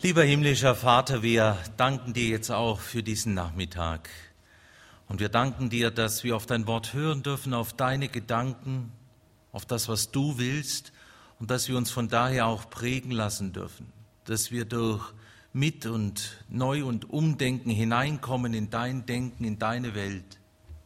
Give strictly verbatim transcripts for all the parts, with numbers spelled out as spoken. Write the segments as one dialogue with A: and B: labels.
A: Lieber himmlischer Vater, wir danken dir jetzt auch für diesen Nachmittag. Und wir danken dir, dass wir auf dein Wort hören dürfen, auf deine Gedanken, auf das, was du willst, und dass wir uns von daher auch prägen lassen dürfen, dass wir durch Mit- und Neu- und Umdenken hineinkommen in dein Denken, in deine Welt.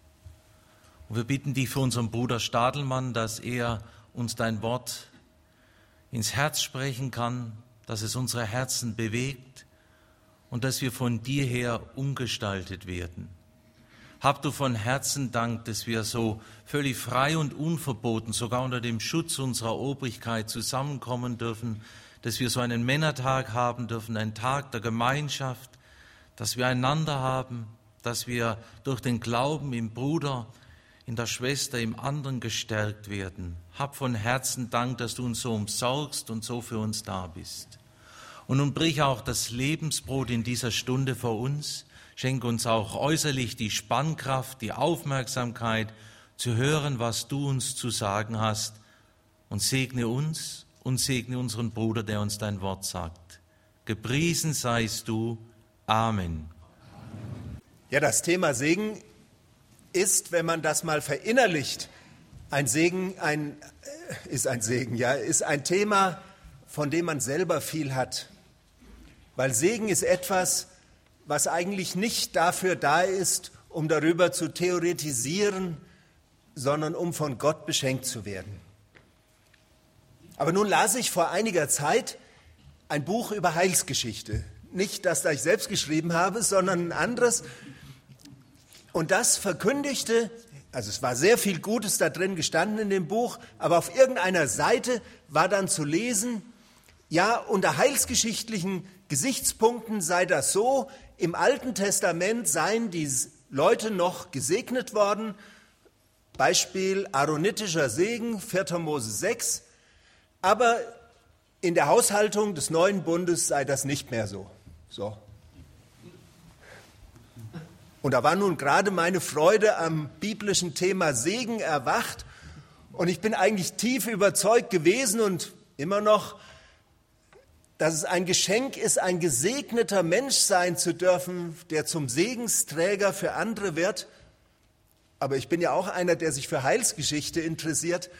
A: Und wir bitten dich für unseren Bruder Stadelmann, dass er uns dein Wort ins Herz sprechen kann, dass es unsere Herzen bewegt und dass wir von dir her umgestaltet werden. Hab du von Herzen Dank, dass wir so völlig frei und unverboten, sogar unter dem Schutz unserer Obrigkeit zusammenkommen dürfen, dass wir so einen Männertag haben dürfen, einen Tag der Gemeinschaft, dass wir einander haben, dass wir durch den Glauben im Bruder, in der Schwester, im anderen gestärkt werden. Hab von Herzen Dank, dass du uns so umsorgst und so für uns da bist. Und nun brich auch das Lebensbrot in dieser Stunde vor uns. Schenk uns auch äußerlich die Spannkraft, die Aufmerksamkeit, zu hören, was du uns zu sagen hast. Und segne uns und segne unseren Bruder, der uns dein Wort sagt. Gepriesen seist du. Amen.
B: Ja, das Thema Segen ist, wenn man das mal verinnerlicht, ein Segen, ein, ist ein Segen, ja, ist ein Thema, von dem man selber viel hat. Weil Segen ist etwas, was eigentlich nicht dafür da ist, um darüber zu theoretisieren, sondern um von Gott beschenkt zu werden. Aber nun las ich vor einiger Zeit ein Buch über Heilsgeschichte. Nicht das, das ich selbst geschrieben habe, sondern ein anderes. Und das verkündigte, also es war sehr viel Gutes da drin gestanden in dem Buch, aber auf irgendeiner Seite war dann zu lesen, ja, unter heilsgeschichtlichen Gesichtspunkten sei das so, im Alten Testament seien die Leute noch gesegnet worden, Beispiel aaronitischer Segen, vierter Mose sechs, aber in der Haushaltung des neuen Bundes sei das nicht mehr so. So. Und da war nun gerade meine Freude am biblischen Thema Segen erwacht und ich bin eigentlich tief überzeugt gewesen und immer noch, dass es ein Geschenk ist, ein gesegneter Mensch sein zu dürfen, der zum Segensträger für andere wird. Aber ich bin ja auch einer, der sich für Heilsgeschichte interessiert.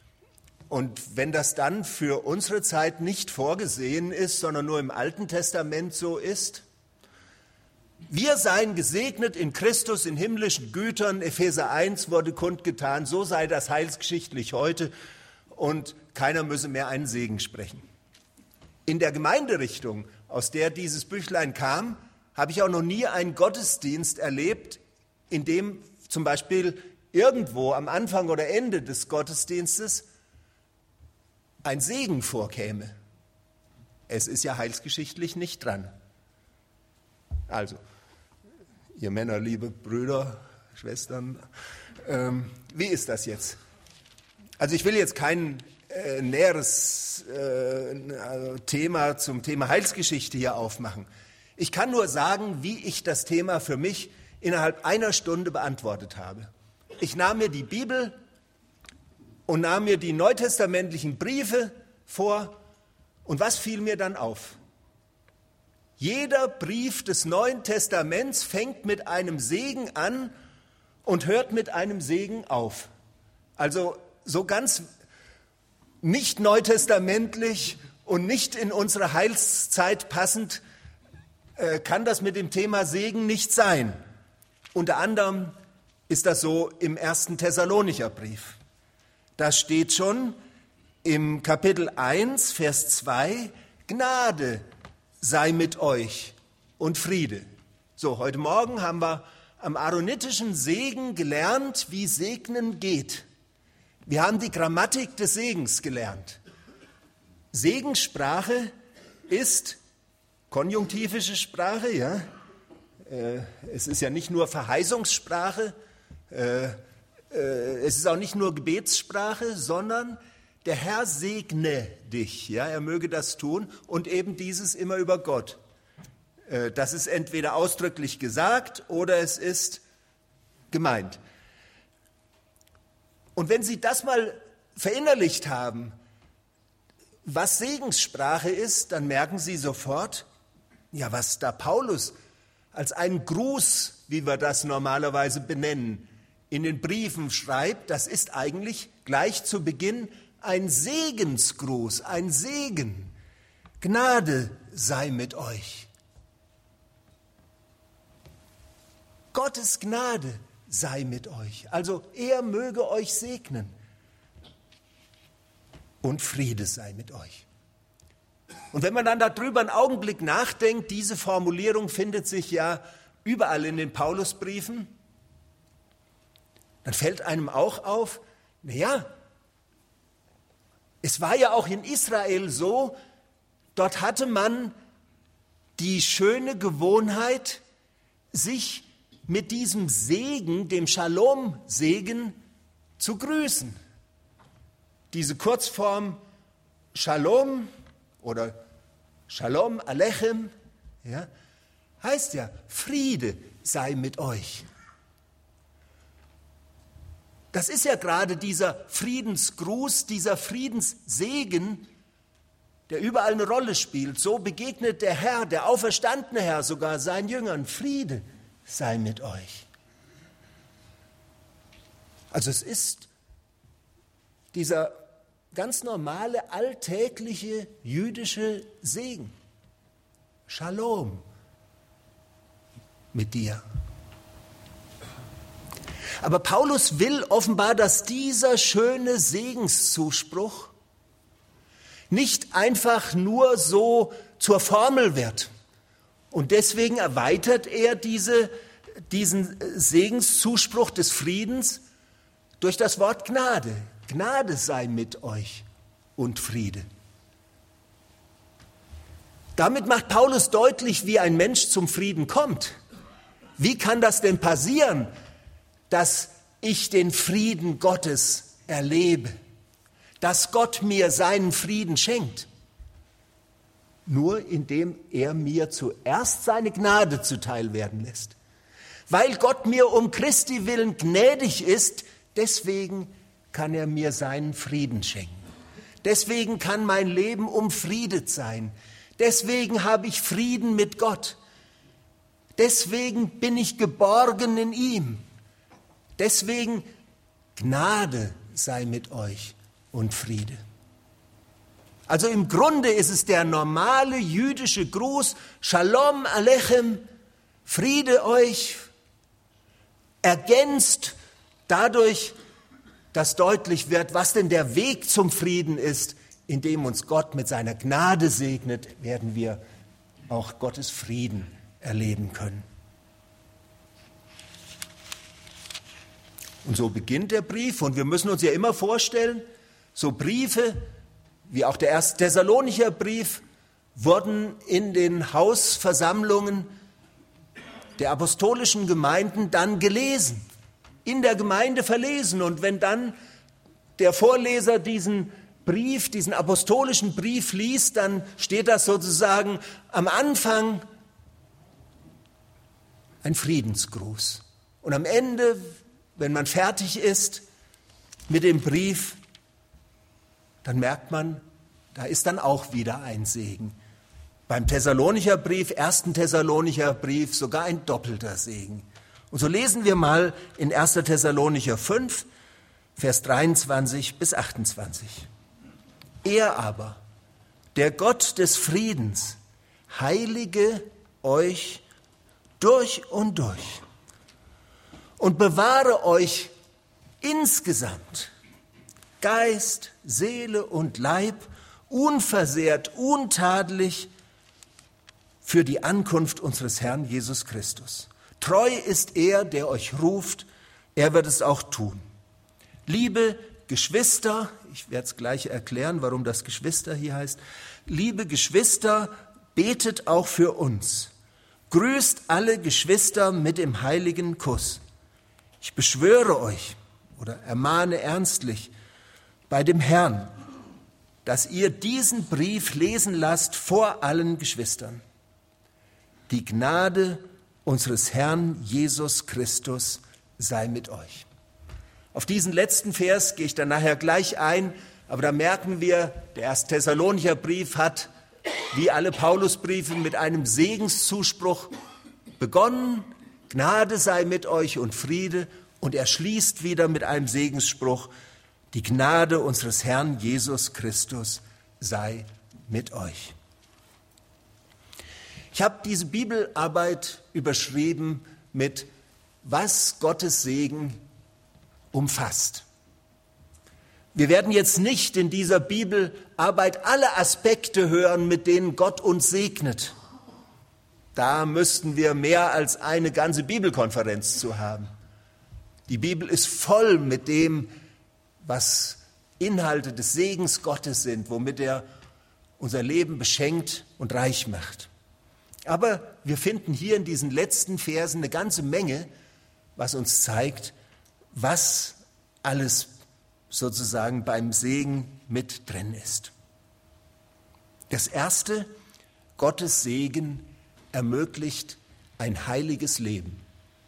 B: Und wenn das dann für unsere Zeit nicht vorgesehen ist, sondern nur im Alten Testament so ist, wir seien gesegnet in Christus, in himmlischen Gütern, Epheser eins wurde kundgetan, so sei das heilsgeschichtlich heute und keiner müsse mehr einen Segen sprechen. In der Gemeinderichtung, aus der dieses Büchlein kam, habe ich auch noch nie einen Gottesdienst erlebt, in dem zum Beispiel irgendwo am Anfang oder Ende des Gottesdienstes ein Segen vorkäme. Es ist ja heilsgeschichtlich nicht dran. Also, ihr Männer, liebe Brüder, Schwestern, ähm, wie ist das jetzt? Also ich will jetzt kein äh, näheres äh, Thema zum Thema Heilsgeschichte hier aufmachen. Ich kann nur sagen, wie ich das Thema für mich innerhalb einer Stunde beantwortet habe. Ich nahm mir die Bibel und nahm mir die neutestamentlichen Briefe vor und was fiel mir dann auf? Jeder Brief des Neuen Testaments fängt mit einem Segen an und hört mit einem Segen auf. Also so ganz nicht neutestamentlich und nicht in unsere Heilszeit passend äh, kann das mit dem Thema Segen nicht sein. Unter anderem ist das so im ersten Thessalonicher Brief. Da steht schon im Kapitel eins, Vers zwei, Gnade sei mit euch und Friede. So, heute Morgen haben wir am aaronitischen Segen gelernt, wie Segnen geht. Wir haben die Grammatik des Segens gelernt. Segenssprache ist konjunktivische Sprache, ja. Äh, es ist ja nicht nur Verheißungssprache, äh, äh, es ist auch nicht nur Gebetssprache, sondern der Herr segne dich, ja, er möge das tun und eben dieses immer über Gott. Äh, das ist entweder ausdrücklich gesagt oder es ist gemeint. Und wenn Sie das mal verinnerlicht haben, was Segenssprache ist, dann merken Sie sofort, Ja, was da Paulus als einen Gruß, wie wir das normalerweise benennen, in den Briefen schreibt, das ist eigentlich gleich zu Beginn ein Segensgruß, ein Segen. Gnade sei mit euch. Gottes Gnade sei mit euch. Also er möge euch segnen. Und Friede sei mit euch. Und wenn man dann darüber einen Augenblick nachdenkt, diese Formulierung findet sich ja überall in den Paulusbriefen, dann fällt einem auch auf, naja, es war ja auch in Israel so, dort hatte man die schöne Gewohnheit, sich mit diesem Segen, dem Shalom-Segen, zu grüßen. Diese Kurzform Shalom oder Shalom Alechem, ja, heißt ja, Friede sei mit euch. Das ist ja gerade dieser Friedensgruß, dieser Friedenssegen, der überall eine Rolle spielt. So begegnet der Herr, der auferstandene Herr sogar seinen Jüngern. Friede sei mit euch. Also es ist dieser ganz normale, alltägliche jüdische Segen. Shalom mit dir. Aber Paulus will offenbar, dass dieser schöne Segenszuspruch nicht einfach nur so zur Formel wird. Und deswegen erweitert er diese, diesen Segenszuspruch des Friedens durch das Wort Gnade. Gnade sei mit euch und Friede. Damit macht Paulus deutlich, wie ein Mensch zum Frieden kommt. Wie kann das denn passieren, dass ich den Frieden Gottes erlebe, dass Gott mir seinen Frieden schenkt? Nur indem er mir zuerst seine Gnade zuteil werden lässt. Weil Gott mir um Christi willen gnädig ist, deswegen kann er mir seinen Frieden schenken. Deswegen kann mein Leben umfriedet sein. Deswegen habe ich Frieden mit Gott. Deswegen bin ich geborgen in ihm. Deswegen Gnade sei mit euch und Friede. Also im Grunde ist es der normale jüdische Gruß, Shalom Alechem, Friede euch, ergänzt dadurch, dass deutlich wird, was denn der Weg zum Frieden ist. Indem uns Gott mit seiner Gnade segnet, werden wir auch Gottes Frieden erleben können. Und so beginnt der Brief, und wir müssen uns ja immer vorstellen, so Briefe, wie auch der erste Thessalonicher Brief, wurden in den Hausversammlungen der apostolischen Gemeinden dann gelesen, in der Gemeinde verlesen. Und wenn dann der Vorleser diesen Brief, diesen apostolischen Brief liest, dann steht das sozusagen am Anfang ein Friedensgruß. Und am Ende, wenn man fertig ist mit dem Brief, dann merkt man, da ist dann auch wieder ein Segen. Beim Thessalonicher Brief, ersten Thessalonicher Brief, sogar ein doppelter Segen. Und so lesen wir mal in erster Thessalonicher fünf, Vers dreiundzwanzig bis achtundzwanzig. Er aber, der Gott des Friedens, heilige euch durch und durch und bewahre euch insgesamt, Geist, Seele und Leib, unversehrt, untadelig für die Ankunft unseres Herrn Jesus Christus. Treu ist er, der euch ruft, er wird es auch tun. Liebe Geschwister, ich werde es gleich erklären, warum das Geschwister hier heißt. Liebe Geschwister, betet auch für uns. Grüßt alle Geschwister mit dem heiligen Kuss. Ich beschwöre euch oder ermahne ernstlich bei dem Herrn, dass ihr diesen Brief lesen lasst vor allen Geschwistern. Die Gnade unseres Herrn Jesus Christus sei mit euch. Auf diesen letzten Vers gehe ich dann nachher gleich ein, aber da merken wir, der erste Thessalonicher Brief hat wie alle Paulusbriefe, mit einem Segenszuspruch begonnen. Gnade sei mit euch und Friede. Und er schließt wieder mit einem Segensspruch. Die Gnade unseres Herrn Jesus Christus sei mit euch. Ich habe diese Bibelarbeit überschrieben mit was Gottes Segen umfasst. Wir werden jetzt nicht in dieser Bibelarbeit alle Aspekte hören, mit denen Gott uns segnet. Da müssten wir mehr als eine ganze Bibelkonferenz zu haben. Die Bibel ist voll mit dem, was Inhalte des Segens Gottes sind, womit er unser Leben beschenkt und reich macht. Aber wir finden hier in diesen letzten Versen eine ganze Menge, was uns zeigt, was alles sozusagen beim Segen mit drin ist. Das Erste, Gottes Segen ermöglicht ein heiliges Leben.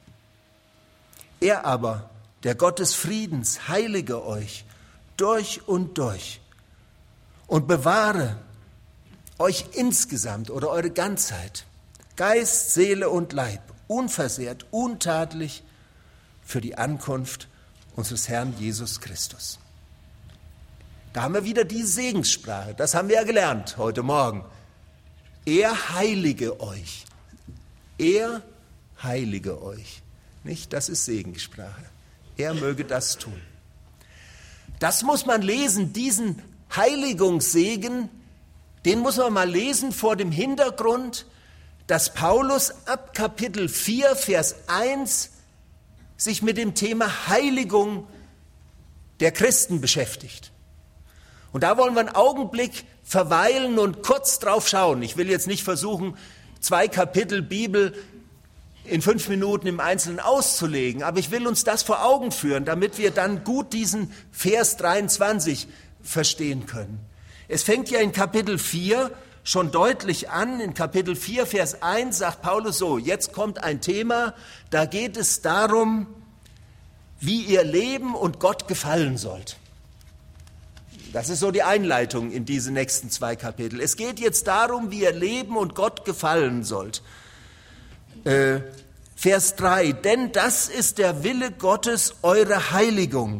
B: Er aber, der Gott des Friedens, heilige euch durch und durch und bewahre euch insgesamt oder eure Ganzheit, Geist, Seele und Leib, unversehrt, untadelig für die Ankunft unseres Herrn Jesus Christus. Da haben wir wieder die Segenssprache, das haben wir ja gelernt heute Morgen. Er heilige euch, er heilige euch. Nicht, das ist Segenssprache. Er möge das tun. Das muss man lesen, diesen Heiligungssegen, den muss man mal lesen vor dem Hintergrund, dass Paulus ab Kapitel vier, Vers eins sich mit dem Thema Heiligung der Christen beschäftigt. Und da wollen wir einen Augenblick verweilen und kurz drauf schauen. Ich will jetzt nicht versuchen, zwei Kapitel Bibel in fünf Minuten im Einzelnen auszulegen, aber ich will uns das vor Augen führen, damit wir dann gut diesen Vers dreiundzwanzig verstehen können. Es fängt ja in Kapitel vier schon deutlich an. In Kapitel vier, Vers eins sagt Paulus so, jetzt kommt ein Thema, da geht es darum, wie ihr leben und Gott gefallen sollt. Das ist so die Einleitung in diese nächsten zwei Kapitel. Es geht jetzt darum, wie ihr leben und Gott gefallen sollt. Äh, Vers drei, denn das ist der Wille Gottes, eure Heiligung.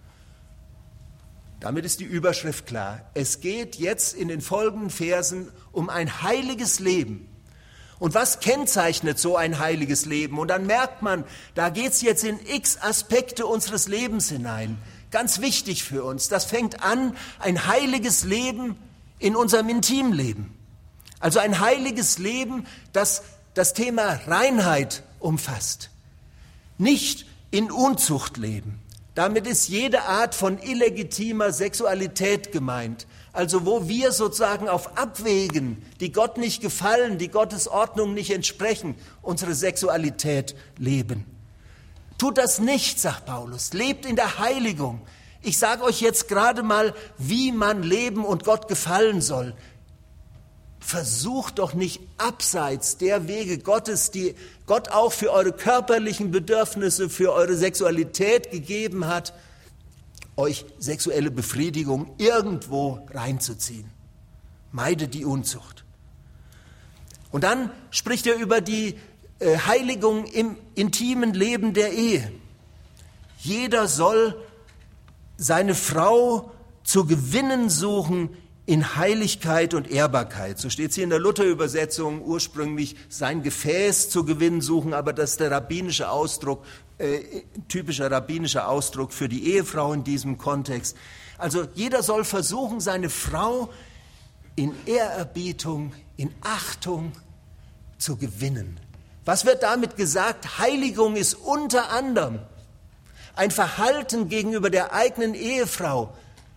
B: Damit ist die Überschrift klar. Es geht jetzt in den folgenden Versen um ein heiliges Leben. Und was kennzeichnet so ein heiliges Leben? Und dann merkt man, da geht es jetzt in x Aspekte unseres Lebens hinein. Ganz wichtig für uns. Das fängt an, ein heiliges Leben in unserem Intimleben. Also ein heiliges Leben, das das Thema Reinheit umfasst. Nicht in Unzucht leben. Damit ist jede Art von illegitimer Sexualität gemeint. Also wo wir sozusagen auf Abwegen, die Gott nicht gefallen, die Gottes Ordnung nicht entsprechen, unsere Sexualität leben. Tut das nicht, sagt Paulus. Lebt in der Heiligung. Ich sage euch jetzt gerade mal, wie man leben und Gott gefallen soll. Versucht doch nicht abseits der Wege Gottes, die Gott auch für eure körperlichen Bedürfnisse, für eure Sexualität gegeben hat, euch sexuelle Befriedigung irgendwo reinzuziehen. Meidet die Unzucht. Und dann spricht er über die äh, Heiligung im intimen Leben der Ehe. Jeder soll seine Frau zu gewinnen suchen, in Heiligkeit und Ehrbarkeit. So steht es hier in der Luther-Übersetzung, ursprünglich sein Gefäß zu gewinnen suchen, aber das ist der rabbinische Ausdruck, äh, typischer rabbinischer Ausdruck für die Ehefrau in diesem Kontext. Also jeder soll versuchen, seine Frau in Ehrerbietung, in Achtung zu gewinnen. Was wird damit gesagt? Heiligung ist unter anderem ein Verhalten gegenüber der eigenen Ehefrau,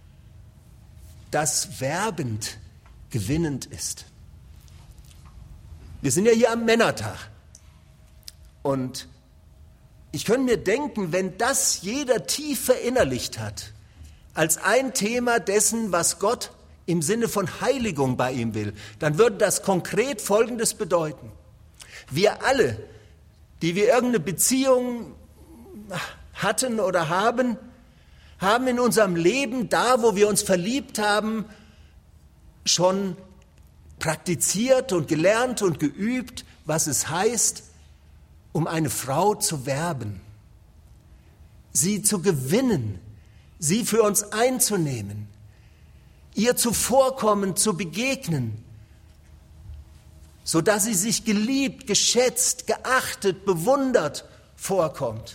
B: das werbend, gewinnend ist. Wir sind ja hier am Männertag. Und ich könnte mir denken, wenn das jeder tief verinnerlicht hat, als ein Thema dessen, was Gott im Sinne von Heiligung bei ihm will, dann würde das konkret Folgendes bedeuten. Wir alle, die wir irgendeine Beziehung hatten oder haben, haben in unserem Leben, da wo wir uns verliebt haben, schon praktiziert und gelernt und geübt, was es heißt, um eine Frau zu werben, sie zu gewinnen, sie für uns einzunehmen, ihr zuvorkommen, zu begegnen, sodass sie sich geliebt, geschätzt, geachtet, bewundert vorkommt.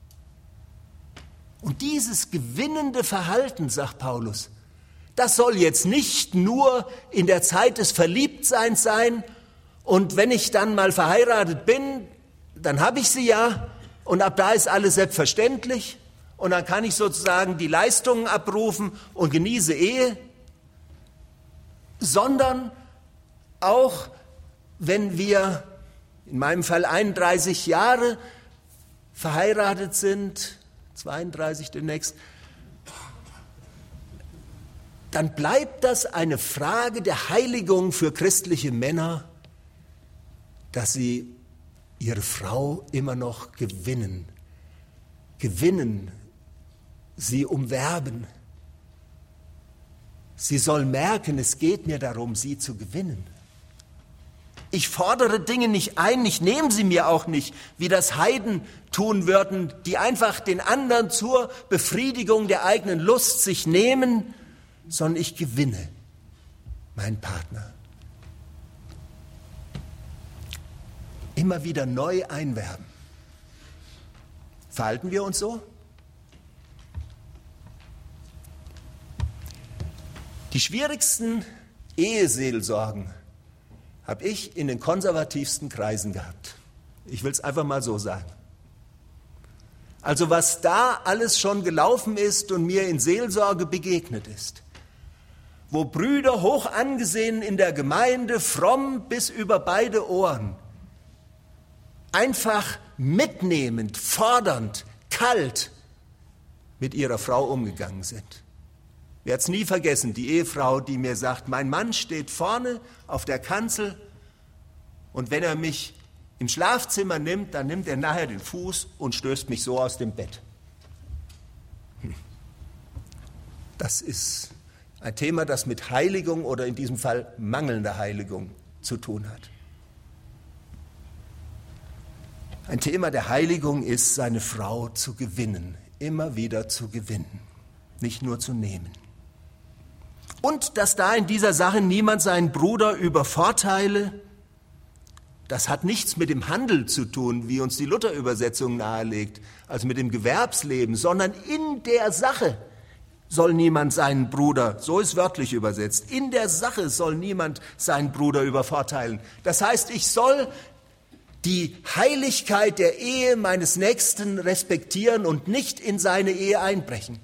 B: Und dieses gewinnende Verhalten, sagt Paulus, das soll jetzt nicht nur in der Zeit des Verliebtseins sein und wenn ich dann mal verheiratet bin, dann habe ich sie ja und ab da ist alles selbstverständlich und dann kann ich sozusagen die Leistungen abrufen und genieße Ehe, sondern auch wenn wir in meinem Fall einunddreißig Jahre verheiratet sind, zweiunddreißig demnächst, dann bleibt das eine Frage der Heiligung für christliche Männer, dass sie ihre Frau immer noch gewinnen, gewinnen, sie umwerben. Sie soll merken, es geht mir darum, sie zu gewinnen. Ich fordere Dinge nicht ein, ich nehme sie mir auch nicht, wie das Heiden tun würden, die einfach den anderen zur Befriedigung der eigenen Lust sich nehmen, sondern ich gewinne meinen Partner. Immer wieder neu einwerben. Verhalten wir uns so? Die schwierigsten Eheseelsorgen habe ich in den konservativsten Kreisen gehabt. Ich will es einfach mal so sagen. Also was da alles schon gelaufen ist und mir in Seelsorge begegnet ist, wo Brüder hoch angesehen in der Gemeinde, fromm bis über beide Ohren, einfach mitnehmend, fordernd, kalt mit ihrer Frau umgegangen sind. Ich werde es nie vergessen, die Ehefrau, die mir sagt, mein Mann steht vorne auf der Kanzel und wenn er mich im Schlafzimmer nimmt, dann nimmt er nachher den Fuß und stößt mich so aus dem Bett. Das ist ein Thema, das mit Heiligung oder in diesem Fall mangelnder Heiligung zu tun hat. Ein Thema der Heiligung ist, seine Frau zu gewinnen, immer wieder zu gewinnen, nicht nur zu nehmen. Und dass da in dieser Sache niemand seinen Bruder übervorteile, das hat nichts mit dem Handel zu tun, wie uns die Luther-Übersetzung nahelegt, also mit dem Gewerbsleben, sondern in der Sache soll niemand seinen Bruder, so ist wörtlich übersetzt, in der Sache soll niemand seinen Bruder übervorteilen. Das heißt, ich soll die Heiligkeit der Ehe meines Nächsten respektieren und nicht in seine Ehe einbrechen.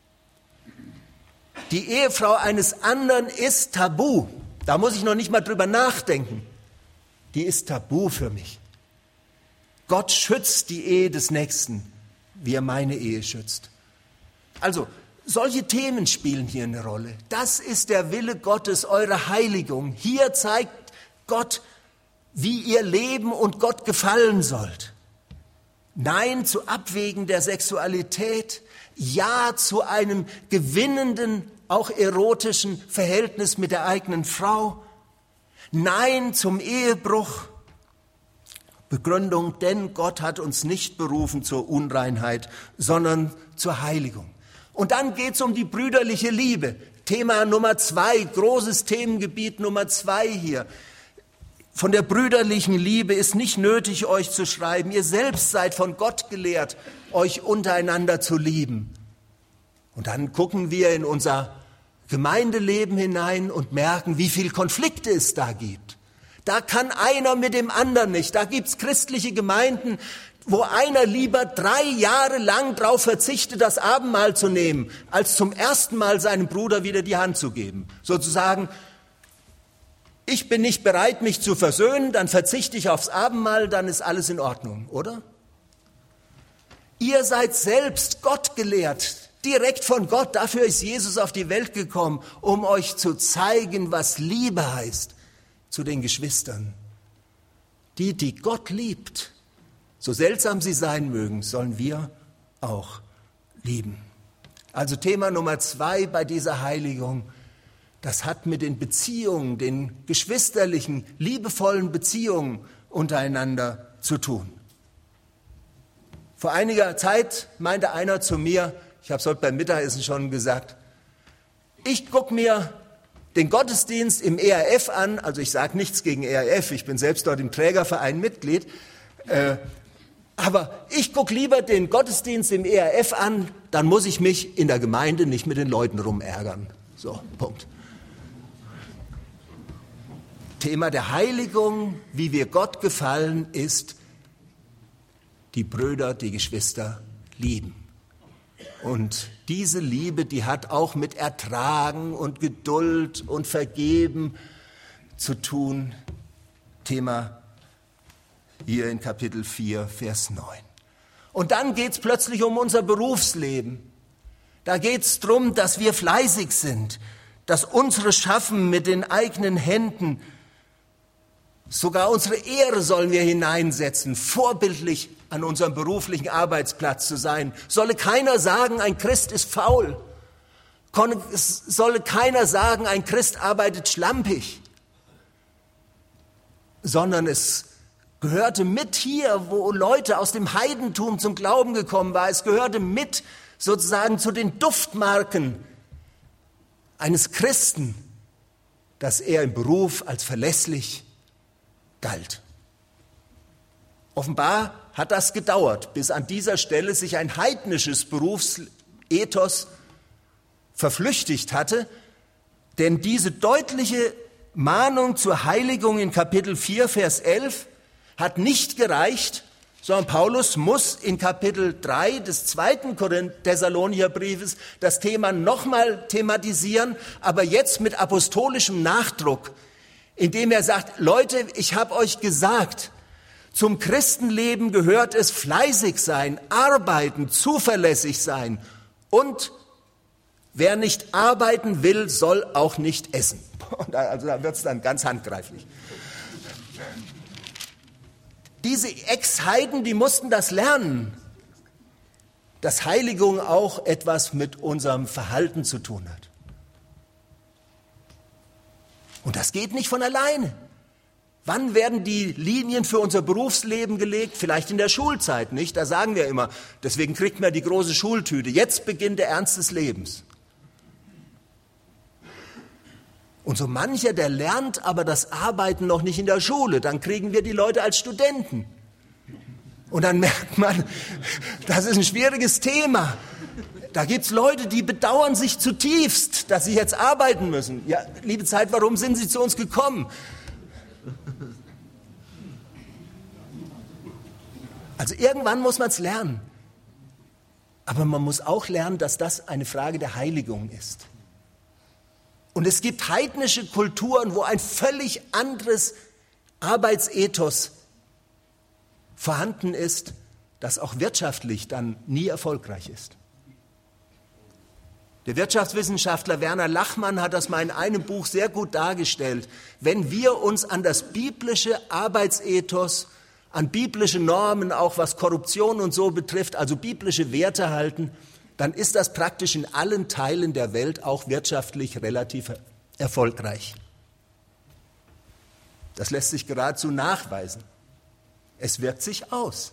B: Die Ehefrau eines anderen ist tabu. Da muss ich noch nicht mal drüber nachdenken. Die ist tabu für mich. Gott schützt die Ehe des Nächsten, wie er meine Ehe schützt. Also, solche Themen spielen hier eine Rolle. Das ist der Wille Gottes, eure Heiligung. Hier zeigt Gott, wie ihr leben und Gott gefallen sollt. Nein zu Abwägen der Sexualität, ja zu einem gewinnenden, auch erotischen Verhältnis mit der eigenen Frau. Nein zum Ehebruch. Begründung, denn Gott hat uns nicht berufen zur Unreinheit, sondern zur Heiligung. Und dann geht es um die brüderliche Liebe. Thema Nummer zwei, großes Themengebiet Nummer zwei hier. Von der brüderlichen Liebe ist nicht nötig, euch zu schreiben. Ihr selbst seid von Gott gelehrt, euch untereinander zu lieben. Und dann gucken wir in unser Gemeindeleben hinein und merken, wie viel Konflikte es da gibt. Da kann einer mit dem anderen nicht. Da gibt's christliche Gemeinden, wo einer lieber drei Jahre lang darauf verzichtet, das Abendmahl zu nehmen, als zum ersten Mal seinem Bruder wieder die Hand zu geben. Sozusagen, ich bin nicht bereit, mich zu versöhnen, dann verzichte ich aufs Abendmahl, dann ist alles in Ordnung, oder? Ihr seid selbst Gott gelehrt, direkt von Gott. Dafür ist Jesus auf die Welt gekommen, um euch zu zeigen, was Liebe heißt zu den Geschwistern. Die, die Gott liebt, so seltsam sie sein mögen, sollen wir auch lieben. Also Thema Nummer zwei bei dieser Heiligung, das hat mit den Beziehungen, den geschwisterlichen, liebevollen Beziehungen untereinander zu tun. Vor einiger Zeit meinte einer zu mir, ich habe es heute beim Mittagessen schon gesagt, ich gucke mir den Gottesdienst im E R F an, also ich sage nichts gegen E R F, ich bin selbst dort im Trägerverein Mitglied, äh, aber ich gucke lieber den Gottesdienst im E R F an, dann muss ich mich in der Gemeinde nicht mit den Leuten rumärgern. So, Punkt. Thema der Heiligung, wie wir Gott gefallen, ist, die Brüder, die Geschwister lieben. Und diese Liebe, die hat auch mit Ertragen und Geduld und Vergeben zu tun. Thema hier in Kapitel vier, Vers neun. Und dann geht es plötzlich um unser Berufsleben. Da geht es darum, dass wir fleißig sind, dass unsere Schaffen mit den eigenen Händen, sogar unsere Ehre sollen wir hineinsetzen, vorbildlich an unserem beruflichen Arbeitsplatz zu sein. Solle keiner sagen, ein Christ ist faul. Solle keiner sagen, ein Christ arbeitet schlampig. Sondern es gehörte mit hier, wo Leute aus dem Heidentum zum Glauben gekommen waren. Es gehörte mit sozusagen zu den Duftmarken eines Christen, dass er im Beruf als verlässlich galt. Offenbar hat das gedauert, bis an dieser Stelle sich ein heidnisches Berufsethos verflüchtigt hatte, denn diese deutliche Mahnung zur Heiligung in Kapitel vier, Vers elf hat nicht gereicht, sondern Paulus muss in Kapitel drei des zweiten Thessalonicher Briefes das Thema nochmal thematisieren, aber jetzt mit apostolischem Nachdruck, indem er sagt, Leute, ich habe euch gesagt, zum Christenleben gehört es fleißig sein, arbeiten, zuverlässig sein und wer nicht arbeiten will, soll auch nicht essen. Also da wird es dann ganz handgreiflich. Diese Ex-Heiden, die mussten das lernen, dass Heiligung auch etwas mit unserem Verhalten zu tun hat. Und das geht nicht von alleine. Wann werden die Linien für unser Berufsleben gelegt? Vielleicht in der Schulzeit, nicht? Da sagen wir immer, deswegen kriegt man die große Schultüte. Jetzt beginnt der Ernst des Lebens. Und so mancher, der lernt aber das Arbeiten noch nicht in der Schule, dann kriegen wir die Leute als Studenten. Und dann merkt man, das ist ein schwieriges Thema. Da gibt es Leute, die bedauern sich zutiefst, dass sie jetzt arbeiten müssen. Ja, liebe Zeit, warum sind sie zu uns gekommen? Also irgendwann muss man es lernen. Aber man muss auch lernen, dass das eine Frage der Heiligung ist. Und es gibt heidnische Kulturen, wo ein völlig anderes Arbeitsethos vorhanden ist, das auch wirtschaftlich dann nie erfolgreich ist. Der Wirtschaftswissenschaftler Werner Lachmann hat das mal in einem Buch sehr gut dargestellt. Wenn wir uns an das biblische Arbeitsethos, an biblische Normen, auch was Korruption und so betrifft, also biblische Werte halten, dann ist das praktisch in allen Teilen der Welt auch wirtschaftlich relativ erfolgreich. Das lässt sich geradezu nachweisen. Es wirkt sich aus.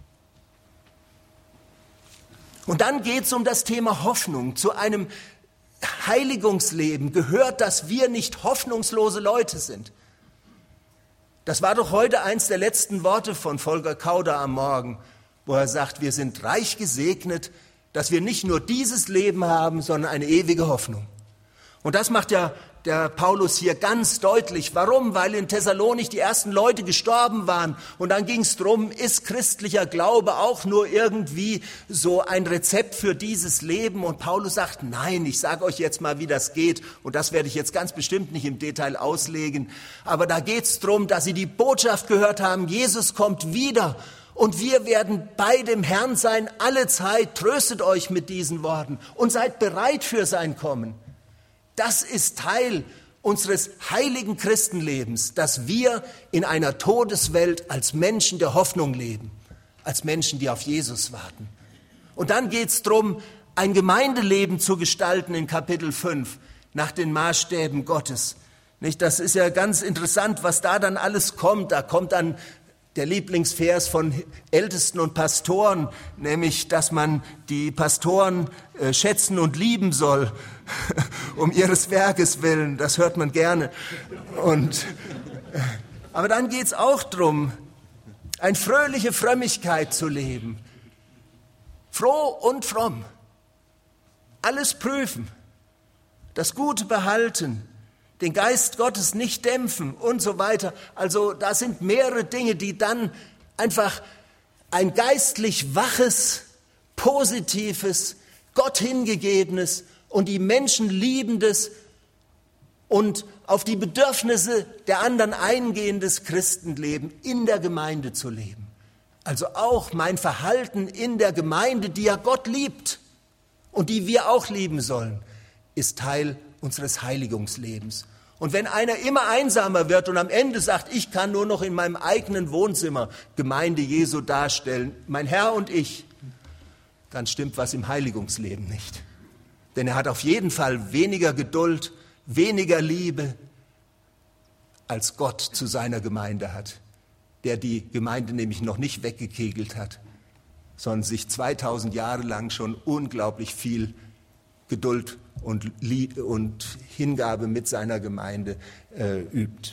B: Und dann geht es um das Thema Hoffnung. Zu einem Heiligungsleben gehört, dass wir nicht hoffnungslose Leute sind. Das war doch heute eins der letzten Worte von Volker Kauder am Morgen, wo er sagt, wir sind reich gesegnet, dass wir nicht nur dieses Leben haben, sondern eine ewige Hoffnung. Und das macht ja der Paulus hier ganz deutlich. Warum? Weil in Thessalonich die ersten Leute gestorben waren. Und dann ging es darum, ist christlicher Glaube auch nur irgendwie so ein Rezept für dieses Leben? Und Paulus sagt, nein, ich sage euch jetzt mal, wie das geht. Und das werde ich jetzt ganz bestimmt nicht im Detail auslegen. Aber da geht es darum, dass sie die Botschaft gehört haben, Jesus kommt wieder. Und wir werden bei dem Herrn sein alle Zeit. Tröstet euch mit diesen Worten und seid bereit für sein Kommen. Das ist Teil unseres heiligen Christenlebens, dass wir in einer Todeswelt als Menschen der Hoffnung leben, als Menschen, die auf Jesus warten. Und dann geht es darum, ein Gemeindeleben zu gestalten in Kapitel fünf, nach den Maßstäben Gottes. Nicht? Das ist ja ganz interessant, was da dann alles kommt. Da kommt dann der Lieblingsvers von Ältesten und Pastoren, nämlich, dass man die Pastoren äh, schätzen und lieben soll, um ihres Werkes willen. Das hört man gerne. Und, äh, aber dann geht es auch darum, eine fröhliche Frömmigkeit zu leben. Froh und fromm. Alles prüfen. Das Gute behalten. Den Geist Gottes nicht dämpfen und so weiter. Also da sind mehrere Dinge, die dann einfach ein geistlich waches, positives, Gott hingegebenes und die Menschen liebendes und auf die Bedürfnisse der anderen eingehendes Christenleben in der Gemeinde zu leben. Also auch mein Verhalten in der Gemeinde, die ja Gott liebt und die wir auch lieben sollen, ist Teil unseres Heiligungslebens. Und wenn einer immer einsamer wird und am Ende sagt, ich kann nur noch in meinem eigenen Wohnzimmer Gemeinde Jesu darstellen, mein Herr und ich, dann stimmt was im Heiligungsleben nicht. Denn er hat auf jeden Fall weniger Geduld, weniger Liebe, als Gott zu seiner Gemeinde hat, der die Gemeinde nämlich noch nicht weggekegelt hat, sondern sich zweitausend Jahre lang schon unglaublich viel Geduld und, Liebe und Hingabe mit seiner Gemeinde äh, übt.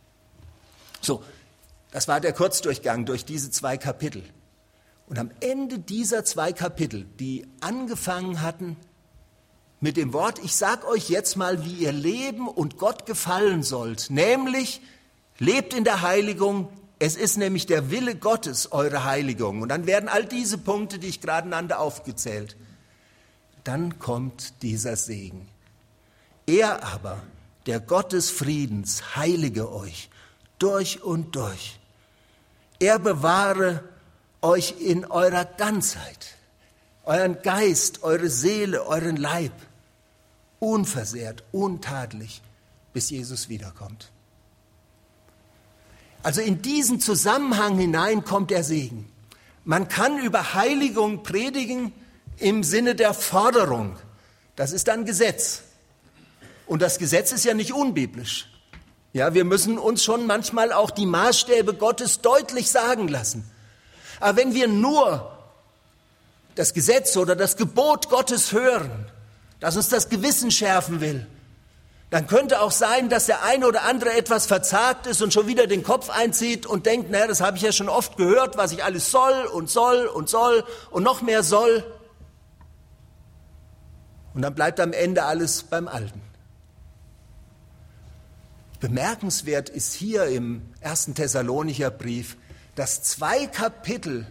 B: So, das war der Kurzdurchgang durch diese zwei Kapitel. Und am Ende dieser zwei Kapitel, die angefangen hatten mit dem Wort, ich sag euch jetzt mal, wie ihr leben und Gott gefallen sollt, nämlich lebt in der Heiligung, es ist nämlich der Wille Gottes, eure Heiligung. Und dann werden all diese Punkte, die ich gerade nannte, aufgezählt. Dann kommt dieser Segen. Er aber, der Gott des Friedens, heilige euch durch und durch. Er bewahre euch in eurer Ganzheit, euren Geist, eure Seele, euren Leib, unversehrt, untadelig, bis Jesus wiederkommt. Also in diesen Zusammenhang hinein kommt der Segen. Man kann über Heiligung predigen, im Sinne der Forderung. Das ist dann Gesetz. Und das Gesetz ist ja nicht unbiblisch. Ja, wir müssen uns schon manchmal auch die Maßstäbe Gottes deutlich sagen lassen. Aber wenn wir nur das Gesetz oder das Gebot Gottes hören, das uns das Gewissen schärfen will, dann könnte auch sein, dass der eine oder andere etwas verzagt ist und schon wieder den Kopf einzieht und denkt, naja, das habe ich ja schon oft gehört, was ich alles soll und soll und soll und noch mehr soll. Und dann bleibt am Ende alles beim Alten. Bemerkenswert ist hier im ersten Thessalonicher Brief, dass zwei Kapitel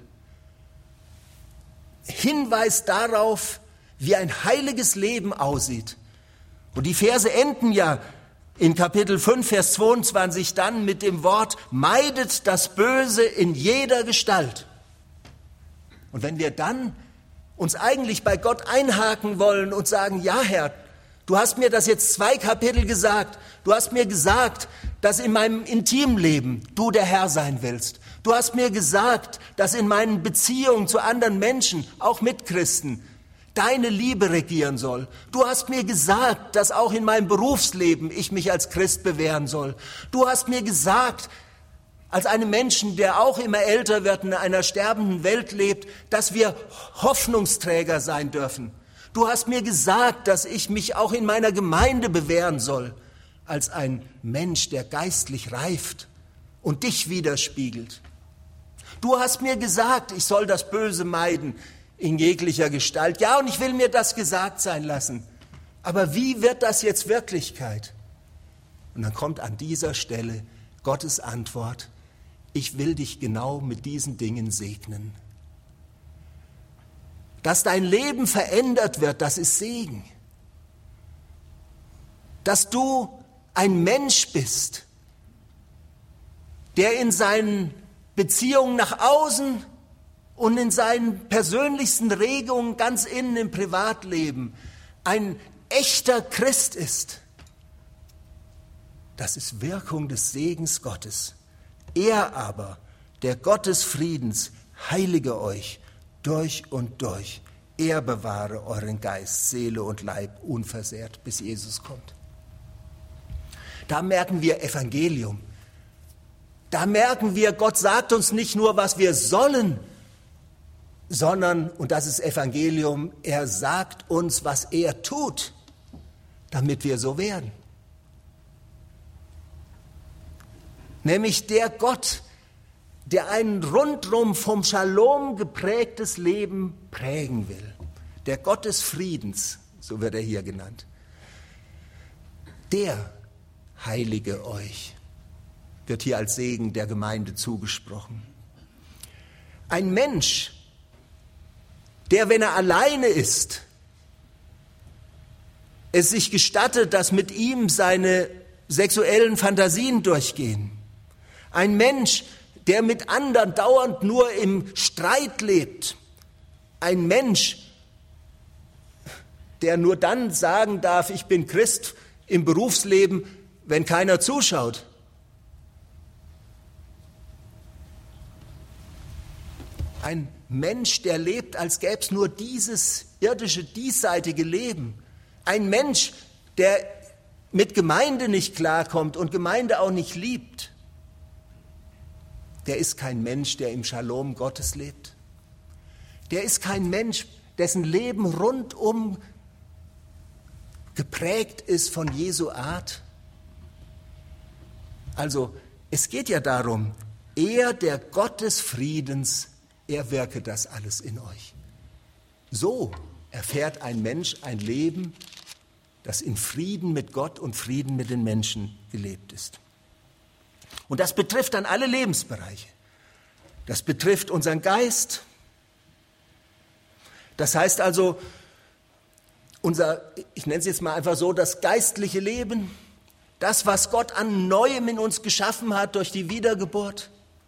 B: Hinweis darauf, wie ein heiliges Leben aussieht. Und die Verse enden ja in Kapitel fünf, Vers zweiundzwanzig dann mit dem Wort, meidet das Böse in jeder Gestalt. Und wenn wir dann uns eigentlich bei Gott einhaken wollen und sagen, ja Herr, du hast mir das jetzt zwei Kapitel gesagt, du hast mir gesagt, dass in meinem Intimleben du der Herr sein willst. Du hast mir gesagt, dass in meinen Beziehungen zu anderen Menschen, auch Mitchristen, deine Liebe regieren soll. Du hast mir gesagt, dass auch in meinem Berufsleben ich mich als Christ bewähren soll. Du hast mir gesagt, als einem Menschen, der auch immer älter wird, in einer sterbenden Welt lebt, dass wir Hoffnungsträger sein dürfen. Du hast mir gesagt, dass ich mich auch in meiner Gemeinde bewähren soll, als ein Mensch, der geistlich reift und dich widerspiegelt. Du hast mir gesagt, ich soll das Böse meiden in jeglicher Gestalt. Ja, und ich will mir das gesagt sein lassen. Aber wie wird das jetzt Wirklichkeit? Und dann kommt an dieser Stelle Gottes Antwort, ich will dich genau mit diesen Dingen segnen. Dass dein Leben verändert wird, das ist Segen. Dass du ein Mensch bist, der in seinen Beziehungen nach außen und in seinen persönlichsten Regungen ganz innen im Privatleben ein echter Christ ist. Das ist Wirkung des Segens Gottes. Er aber, der Gott des Friedens, heilige euch durch und durch. Er bewahre euren Geist, Seele und Leib unversehrt, bis Jesus kommt. Da merken wir Evangelium. Da merken wir, Gott sagt uns nicht nur, was wir sollen, sondern, und das ist Evangelium, er sagt uns, was er tut, damit wir so werden. Nämlich der Gott, der ein rundrum vom Shalom geprägtes Leben prägen will. Der Gott des Friedens, so wird er hier genannt. Der heilige euch, wird hier als Segen der Gemeinde zugesprochen. Ein Mensch, der, wenn er alleine ist, es sich gestattet, dass mit ihm seine sexuellen Fantasien durchgehen. Ein Mensch, der mit anderen dauernd nur im Streit lebt. Ein Mensch, der nur dann sagen darf, ich bin Christ im Berufsleben, wenn keiner zuschaut. Ein Mensch, der lebt, als gäbe es nur dieses irdische, diesseitige Leben. Ein Mensch, der mit Gemeinde nicht klarkommt und Gemeinde auch nicht liebt. Der ist kein Mensch, der im Shalom Gottes lebt. Der ist kein Mensch, dessen Leben rundum geprägt ist von Jesu Art. Also, es geht ja darum, er, der Gott des Friedens, er wirke das alles in euch. So erfährt ein Mensch ein Leben, das in Frieden mit Gott und Frieden mit den Menschen gelebt ist. Und das betrifft dann alle Lebensbereiche. Das betrifft unseren Geist. Das heißt also, unser, ich nenne es jetzt mal einfach so, das geistliche Leben, das, was Gott an Neuem in uns geschaffen hat durch die Wiedergeburt.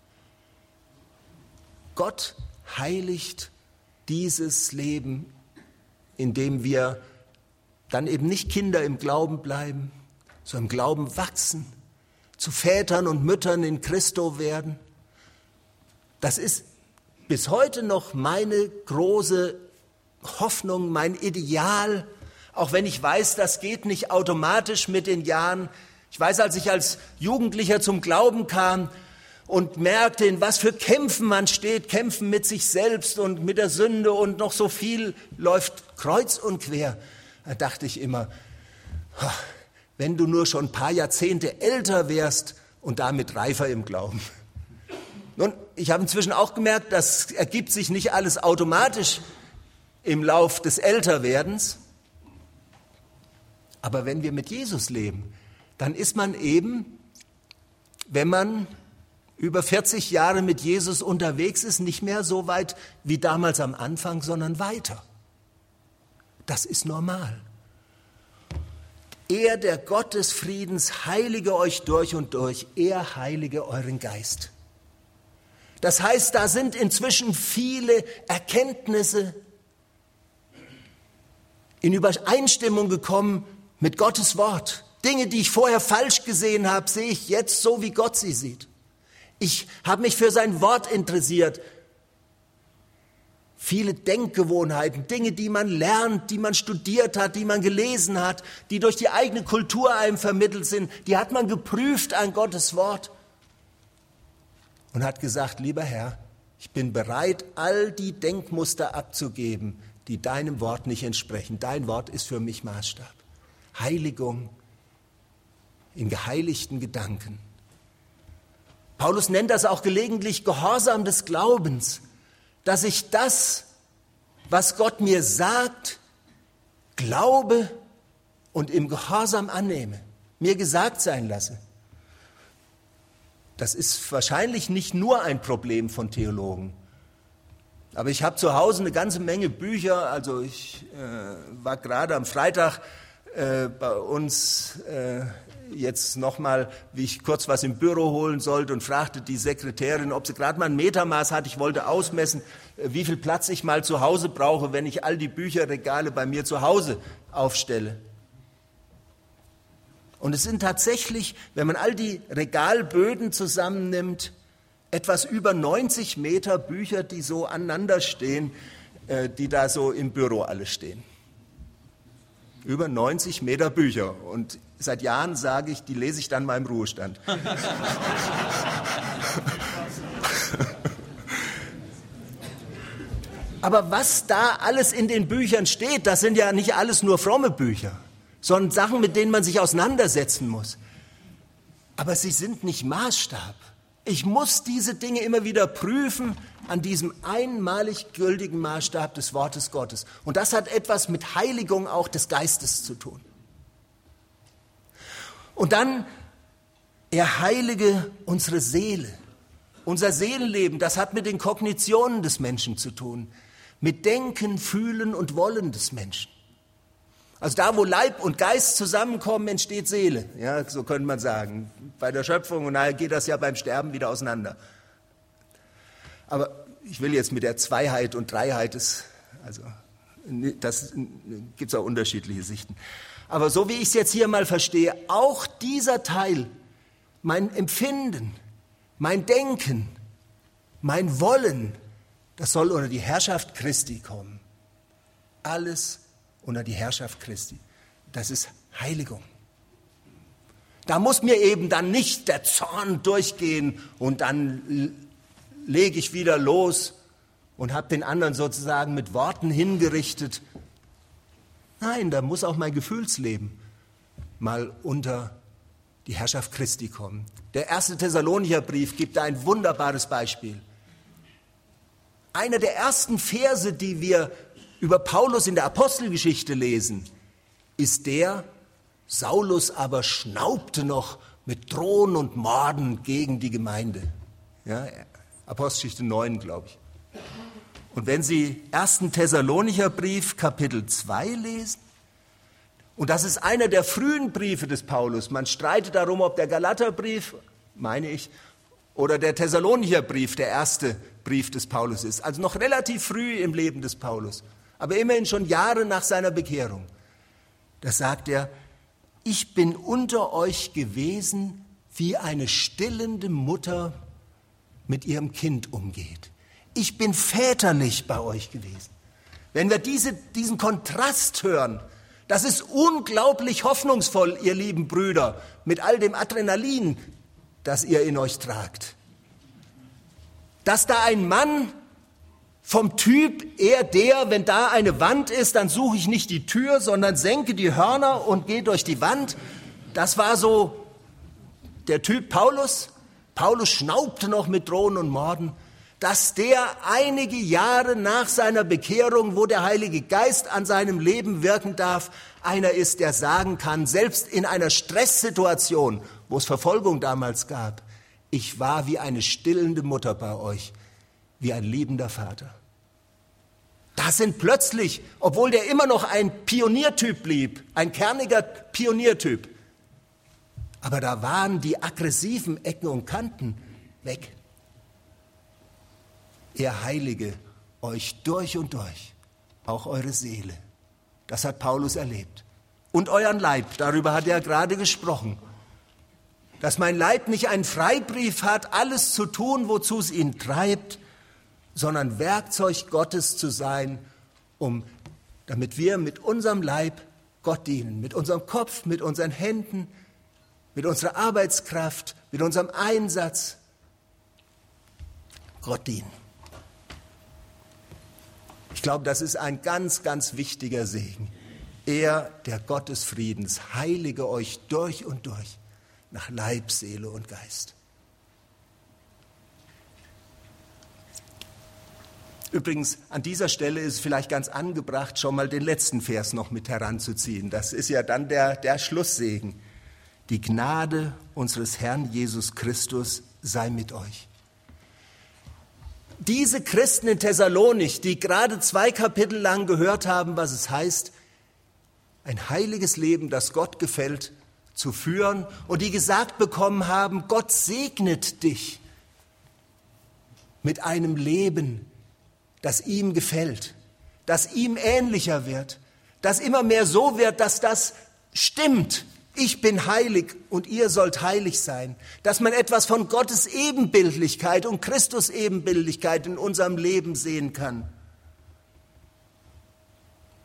B: Gott heiligt dieses Leben, indem wir dann eben nicht Kinder im Glauben bleiben, sondern im Glauben wachsen, zu Vätern und Müttern in Christo werden. Das ist bis heute noch meine große Hoffnung, mein Ideal, auch wenn ich weiß, das geht nicht automatisch mit den Jahren. Ich weiß, als ich als Jugendlicher zum Glauben kam und merkte, in was für Kämpfen man steht, Kämpfen mit sich selbst und mit der Sünde und noch so viel läuft kreuz und quer, da dachte ich immer, wenn du nur schon ein paar Jahrzehnte älter wärst und damit reifer im Glauben. Nun, ich habe inzwischen auch gemerkt, das ergibt sich nicht alles automatisch im Lauf des Älterwerdens. Aber wenn wir mit Jesus leben, dann ist man eben, wenn man über vierzig Jahre mit Jesus unterwegs ist, nicht mehr so weit wie damals am Anfang, sondern weiter. Das ist normal. Er, der Gott des Friedens, heilige euch durch und durch, er heilige euren Geist. Das heißt, da sind inzwischen viele Erkenntnisse in Übereinstimmung gekommen mit Gottes Wort. Dinge, die ich vorher falsch gesehen habe, sehe ich jetzt so, wie Gott sie sieht. Ich habe mich für sein Wort interessiert. Viele Denkgewohnheiten, Dinge, die man lernt, die man studiert hat, die man gelesen hat, die durch die eigene Kultur einem vermittelt sind, die hat man geprüft an Gottes Wort und hat gesagt, lieber Herr, ich bin bereit, all die Denkmuster abzugeben, die deinem Wort nicht entsprechen. Dein Wort ist für mich Maßstab. Heiligung in geheiligten Gedanken. Paulus nennt das auch gelegentlich Gehorsam des Glaubens, dass ich das, was Gott mir sagt, glaube und im Gehorsam annehme, mir gesagt sein lasse. Das ist wahrscheinlich nicht nur ein Problem von Theologen. Aber ich habe zu Hause eine ganze Menge Bücher. Also ich äh, war gerade am Freitag äh, bei uns äh, jetzt nochmal, wie ich kurz was im Büro holen sollte und fragte die Sekretärin, ob sie gerade mal ein Metermaß hat. Ich wollte ausmessen, äh, wie viel Platz ich mal zu Hause brauche, wenn ich all die Bücherregale bei mir zu Hause aufstelle. Und es sind tatsächlich, wenn man all die Regalböden zusammennimmt, etwas über neunzig Meter Bücher, die so aneinander stehen. die da so im Büro alle stehen. Über neunzig Meter Bücher. Und seit Jahren sage ich, die lese ich dann mal im Ruhestand. Aber was da alles in den Büchern steht, das sind ja nicht alles nur fromme Bücher, sondern Sachen, mit denen man sich auseinandersetzen muss. Aber sie sind nicht Maßstab. Ich muss diese Dinge immer wieder prüfen an diesem einmalig gültigen Maßstab des Wortes Gottes. Und das hat etwas mit Heiligung auch des Geistes zu tun. Und dann, er heilige unsere Seele. Unser Seelenleben, das hat mit den Kognitionen des Menschen zu tun. Mit Denken, Fühlen und Wollen des Menschen. Also da, wo Leib und Geist zusammenkommen, entsteht Seele. Ja, so könnte man sagen. Bei der Schöpfung, und nachher geht das ja beim Sterben wieder auseinander. Aber ich will jetzt mit der Zweiheit und Dreiheit, das, also, das gibt es auch unterschiedliche Sichten. Aber so wie ich es jetzt hier mal verstehe, auch dieser Teil, mein Empfinden, mein Denken, mein Wollen, das soll unter die Herrschaft Christi kommen. Alles unter die Herrschaft Christi. Das ist Heiligung. Da muss mir eben dann nicht der Zorn durchgehen und dann lege ich wieder los und habe den anderen sozusagen mit Worten hingerichtet. Nein, da muss auch mein Gefühlsleben mal unter die Herrschaft Christi kommen. Der erste Thessalonicher Brief gibt da ein wunderbares Beispiel. Einer der ersten Verse, die wir über Paulus in der Apostelgeschichte lesen, ist der, Saulus aber schnaubte noch mit Drohen und Morden gegen die Gemeinde. Ja, Apostelgeschichte neun, glaube ich. Und wenn Sie ersten Thessalonicher Brief, Kapitel zwei lesen, und das ist einer der frühen Briefe des Paulus, man streitet darum, ob der Galaterbrief, meine ich, oder der Thessalonicher Brief der erste Brief des Paulus ist, also noch relativ früh im Leben des Paulus, aber immerhin schon Jahre nach seiner Bekehrung. Da sagt er, ich bin unter euch gewesen, wie eine stillende Mutter mit ihrem Kind umgeht. Ich bin väterlich bei euch gewesen. Wenn wir diese, diesen Kontrast hören, das ist unglaublich hoffnungsvoll, ihr lieben Brüder, mit all dem Adrenalin, das ihr in euch tragt. Dass da ein Mann vom Typ eher der, wenn da eine Wand ist, dann suche ich nicht die Tür, sondern senke die Hörner und gehe durch die Wand. Das war so der Typ Paulus. Paulus schnaubte noch mit Drohen und Morden. Dass der einige Jahre nach seiner Bekehrung, wo der Heilige Geist an seinem Leben wirken darf, einer ist, der sagen kann, selbst in einer Stresssituation, wo es Verfolgung damals gab, ich war wie eine stillende Mutter bei euch, wie ein liebender Vater. Das sind plötzlich, obwohl der immer noch ein Pioniertyp blieb, ein kerniger Pioniertyp, aber da waren die aggressiven Ecken und Kanten weg. Er heilige euch durch und durch, auch eure Seele. Das hat Paulus erlebt. Und euren Leib, darüber hat er gerade gesprochen. Dass mein Leib nicht einen Freibrief hat, alles zu tun, wozu es ihn treibt, sondern Werkzeug Gottes zu sein, um, damit wir mit unserem Leib Gott dienen, mit unserem Kopf, mit unseren Händen, mit unserer Arbeitskraft, mit unserem Einsatz Gott dienen. Ich glaube, das ist ein ganz, ganz wichtiger Segen. Er, der Gott des Friedens, heilige euch durch und durch, nach Leib, Seele und Geist. Übrigens, an dieser Stelle ist es vielleicht ganz angebracht, schon mal den letzten Vers noch mit heranzuziehen. Das ist ja dann der, der Schlusssegen. Die Gnade unseres Herrn Jesus Christus sei mit euch. Diese Christen in Thessalonich, die gerade zwei Kapitel lang gehört haben, was es heißt, ein heiliges Leben, das Gott gefällt, zu führen, und die gesagt bekommen haben, Gott segnet dich mit einem Leben, das ihm gefällt, das ihm ähnlicher wird, das immer mehr so wird, dass das stimmt. Ich bin heilig und ihr sollt heilig sein. Dass man etwas von Gottes Ebenbildlichkeit und Christus Ebenbildlichkeit in unserem Leben sehen kann.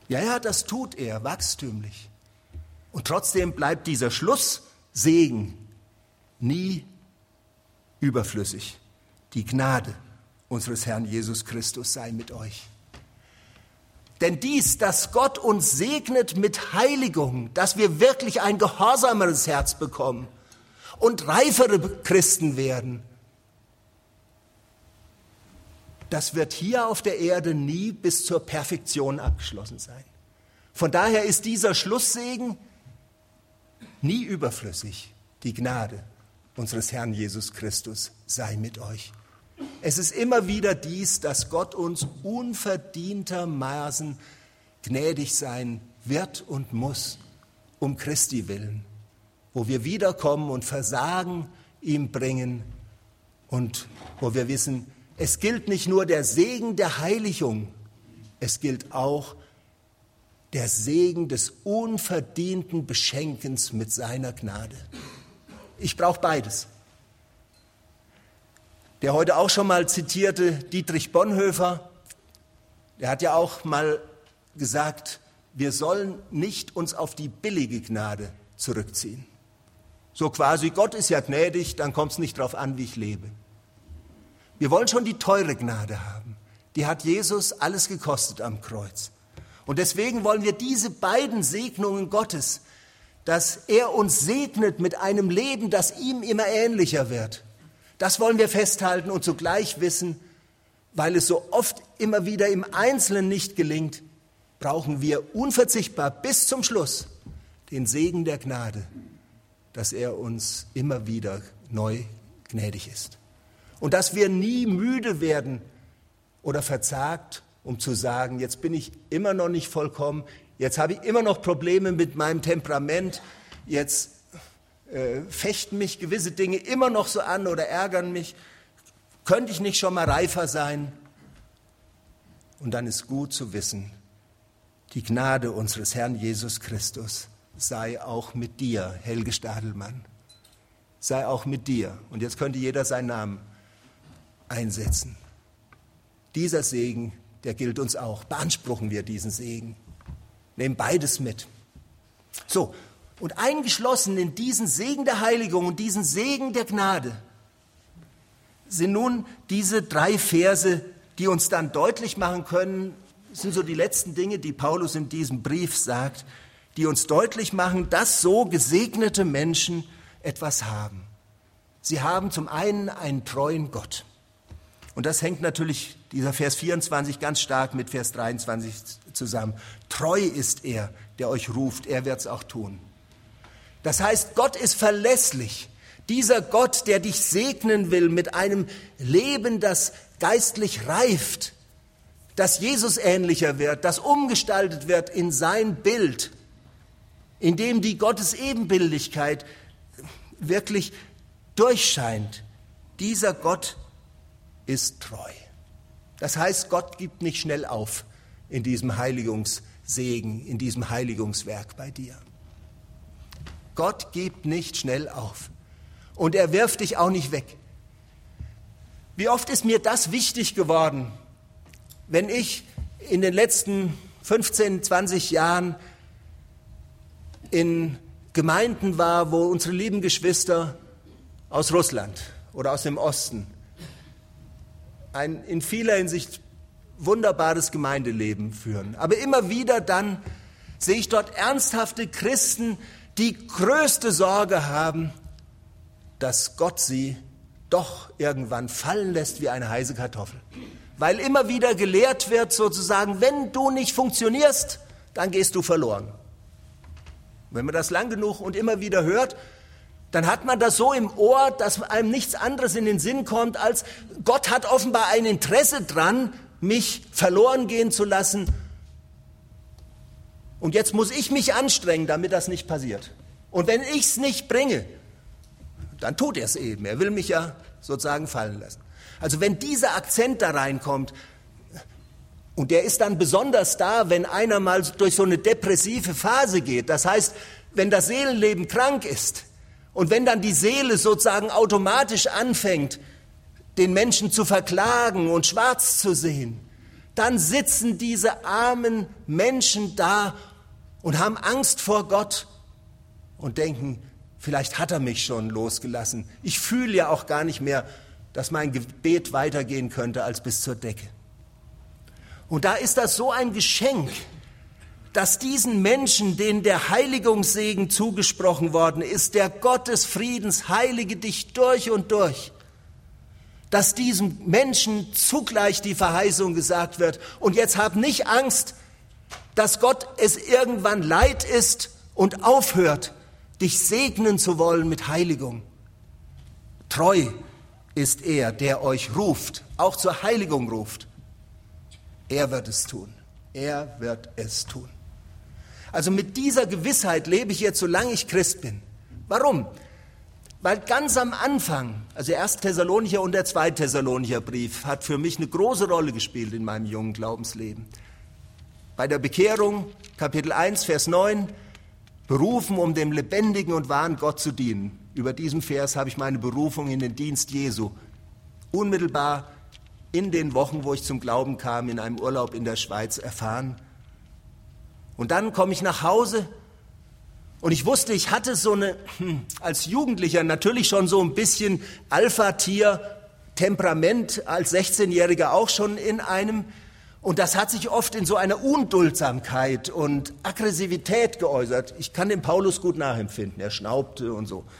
B: Ja, ja, das tut er wachstümlich. Und trotzdem bleibt dieser Schlusssegen nie überflüssig. Die Gnade unseres Herrn Jesus Christus sei mit euch. Denn dies, dass Gott uns segnet mit Heiligung, dass wir wirklich ein gehorsameres Herz bekommen und reifere Christen werden, das wird hier auf der Erde nie bis zur Perfektion abgeschlossen sein. Von daher ist dieser Schlusssegen nie überflüssig. Die Gnade unseres Herrn Jesus Christus sei mit euch. Es ist immer wieder dies, dass Gott uns unverdientermaßen gnädig sein wird und muss, um Christi willen, wo wir wiederkommen und Versagen ihm bringen und wo wir wissen, es gilt nicht nur der Segen der Heiligung, es gilt auch der Segen des unverdienten Beschenkens mit seiner Gnade. Ich brauche beides. Der heute auch schon mal zitierte Dietrich Bonhoeffer, der hat ja auch mal gesagt, wir sollen nicht uns auf die billige Gnade zurückziehen. So quasi, Gott ist ja gnädig, dann kommt es nicht darauf an, wie ich lebe. Wir wollen schon die teure Gnade haben. Die hat Jesus alles gekostet am Kreuz. Und deswegen wollen wir diese beiden Segnungen Gottes, dass er uns segnet mit einem Leben, das ihm immer ähnlicher wird. Das wollen wir festhalten und zugleich wissen, weil es so oft immer wieder im Einzelnen nicht gelingt, brauchen wir unverzichtbar bis zum Schluss den Segen der Gnade, dass er uns immer wieder neu gnädig ist. Und dass wir nie müde werden oder verzagt, um zu sagen, jetzt bin ich immer noch nicht vollkommen, jetzt habe ich immer noch Probleme mit meinem Temperament, jetzt äh, fechten mich gewisse Dinge immer noch so an oder ärgern mich, könnte ich nicht schon mal reifer sein? Und dann ist gut zu wissen, die Gnade unseres Herrn Jesus Christus sei auch mit dir, Helge Stadelmann, sei auch mit dir. Und jetzt könnte jeder seinen Namen einsetzen. Dieser Segen, der gilt uns auch. Beanspruchen wir diesen Segen. Nehmen beides mit. So, und eingeschlossen in diesen Segen der Heiligung und diesen Segen der Gnade sind nun diese drei Verse, die uns dann deutlich machen können, sind so die letzten Dinge, die Paulus in diesem Brief sagt, die uns deutlich machen, dass so gesegnete Menschen etwas haben. Sie haben zum einen einen treuen Gott. Und das hängt natürlich, dieser Vers vierundzwanzig, ganz stark mit Vers dreiundzwanzig zusammen. Treu ist er, der euch ruft, er wird es auch tun. Das heißt, Gott ist verlässlich. Dieser Gott, der dich segnen will mit einem Leben, das geistlich reift, das Jesus ähnlicher wird, das umgestaltet wird in sein Bild, in dem die Gottes Ebenbildlichkeit wirklich durchscheint. Dieser Gott ist treu. Das heißt, Gott gibt nicht schnell auf in diesem Heiligungssegen, in diesem Heiligungswerk bei dir. Gott gibt nicht schnell auf und er wirft dich auch nicht weg. Wie oft ist mir das wichtig geworden, wenn ich in den letzten fünfzehn, zwanzig Jahren in Gemeinden war, wo unsere lieben Geschwister aus Russland oder aus dem Osten ein in vieler Hinsicht wunderbares Gemeindeleben führen. Aber immer wieder dann sehe ich dort ernsthafte Christen, die größte Sorge haben, dass Gott sie doch irgendwann fallen lässt wie eine heiße Kartoffel. Weil immer wieder gelehrt wird sozusagen, wenn du nicht funktionierst, dann gehst du verloren. Wenn man das lang genug und immer wieder hört, dann hat man das so im Ohr, dass einem nichts anderes in den Sinn kommt, als Gott hat offenbar ein Interesse dran, mich verloren gehen zu lassen. Und jetzt muss ich mich anstrengen, damit das nicht passiert. Und wenn ich es nicht bringe, dann tut er es eben. Er will mich ja sozusagen fallen lassen. Also wenn dieser Akzent da reinkommt, und der ist dann besonders da, wenn einer mal durch so eine depressive Phase geht. Das heißt, wenn das Seelenleben krank ist und wenn dann die Seele sozusagen automatisch anfängt, den Menschen zu verklagen und schwarz zu sehen, dann sitzen diese armen Menschen da und haben Angst vor Gott und denken, vielleicht hat er mich schon losgelassen. Ich fühle ja auch gar nicht mehr, dass mein Gebet weitergehen könnte als bis zur Decke. Und da ist das so ein Geschenk, dass diesen Menschen, denen der Heiligungssegen zugesprochen worden ist, der Gott des Friedens heilige dich durch und durch, dass diesem Menschen zugleich die Verheißung gesagt wird. Und jetzt hab nicht Angst, dass Gott es irgendwann leid ist und aufhört, dich segnen zu wollen mit Heiligung. Treu ist er, der euch ruft, auch zur Heiligung ruft. Er wird es tun. Er wird es tun. Also mit dieser Gewissheit lebe ich jetzt, solange ich Christ bin. Warum? Weil ganz am Anfang, also der erste Thessalonicher und der zweite Thessalonicher Brief, hat für mich eine große Rolle gespielt in meinem jungen Glaubensleben. Bei der Bekehrung, Kapitel eins, Vers neun, berufen, um dem lebendigen und wahren Gott zu dienen. Über diesen Vers habe ich meine Berufung in den Dienst Jesu unmittelbar in den Wochen, wo ich zum Glauben kam, in einem Urlaub in der Schweiz erfahren. Und dann komme ich nach Hause und ich wusste, ich hatte so eine, als Jugendlicher natürlich schon so ein bisschen Alpha-Tier-Temperament, als sechzehnjähriger auch schon in einem. Und das hat sich oft in so einer Unduldsamkeit und Aggressivität geäußert. Ich kann den Paulus gut nachempfinden, er schnaubte und so.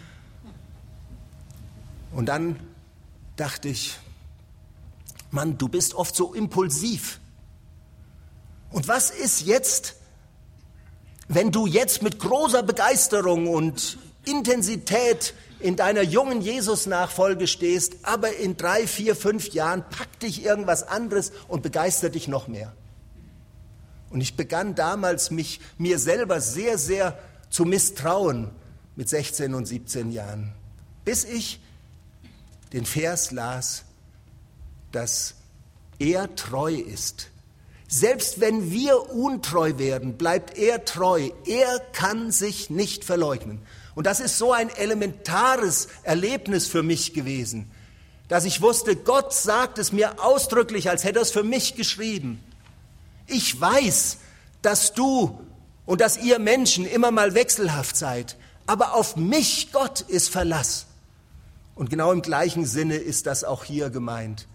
B: Und dann dachte ich, Mann, du bist oft so impulsiv. Und was ist jetzt, wenn du jetzt mit großer Begeisterung und Intensität in deiner jungen Jesus-Nachfolge stehst, aber in drei, vier, fünf Jahren packt dich irgendwas anderes und begeistert dich noch mehr? Und ich begann damals, mich mir selber sehr, sehr zu misstrauen mit sechzehn und siebzehn Jahren, bis ich den Vers las, dass er treu ist. Selbst wenn wir untreu werden, bleibt er treu. Er kann sich nicht verleugnen. Und das ist so ein elementares Erlebnis für mich gewesen, dass ich wusste, Gott sagt es mir ausdrücklich, als hätte er es für mich geschrieben. Ich weiß, dass du und dass ihr Menschen immer mal wechselhaft seid, aber auf mich, Gott, ist Verlass. Und genau im gleichen Sinne ist das auch hier gemeint.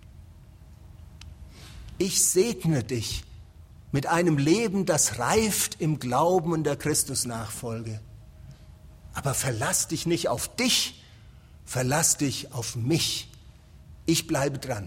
B: Ich segne dich mit einem Leben, das reift im Glauben und der Christusnachfolge. Aber verlass dich nicht auf dich, verlass dich auf mich. Ich bleibe dran.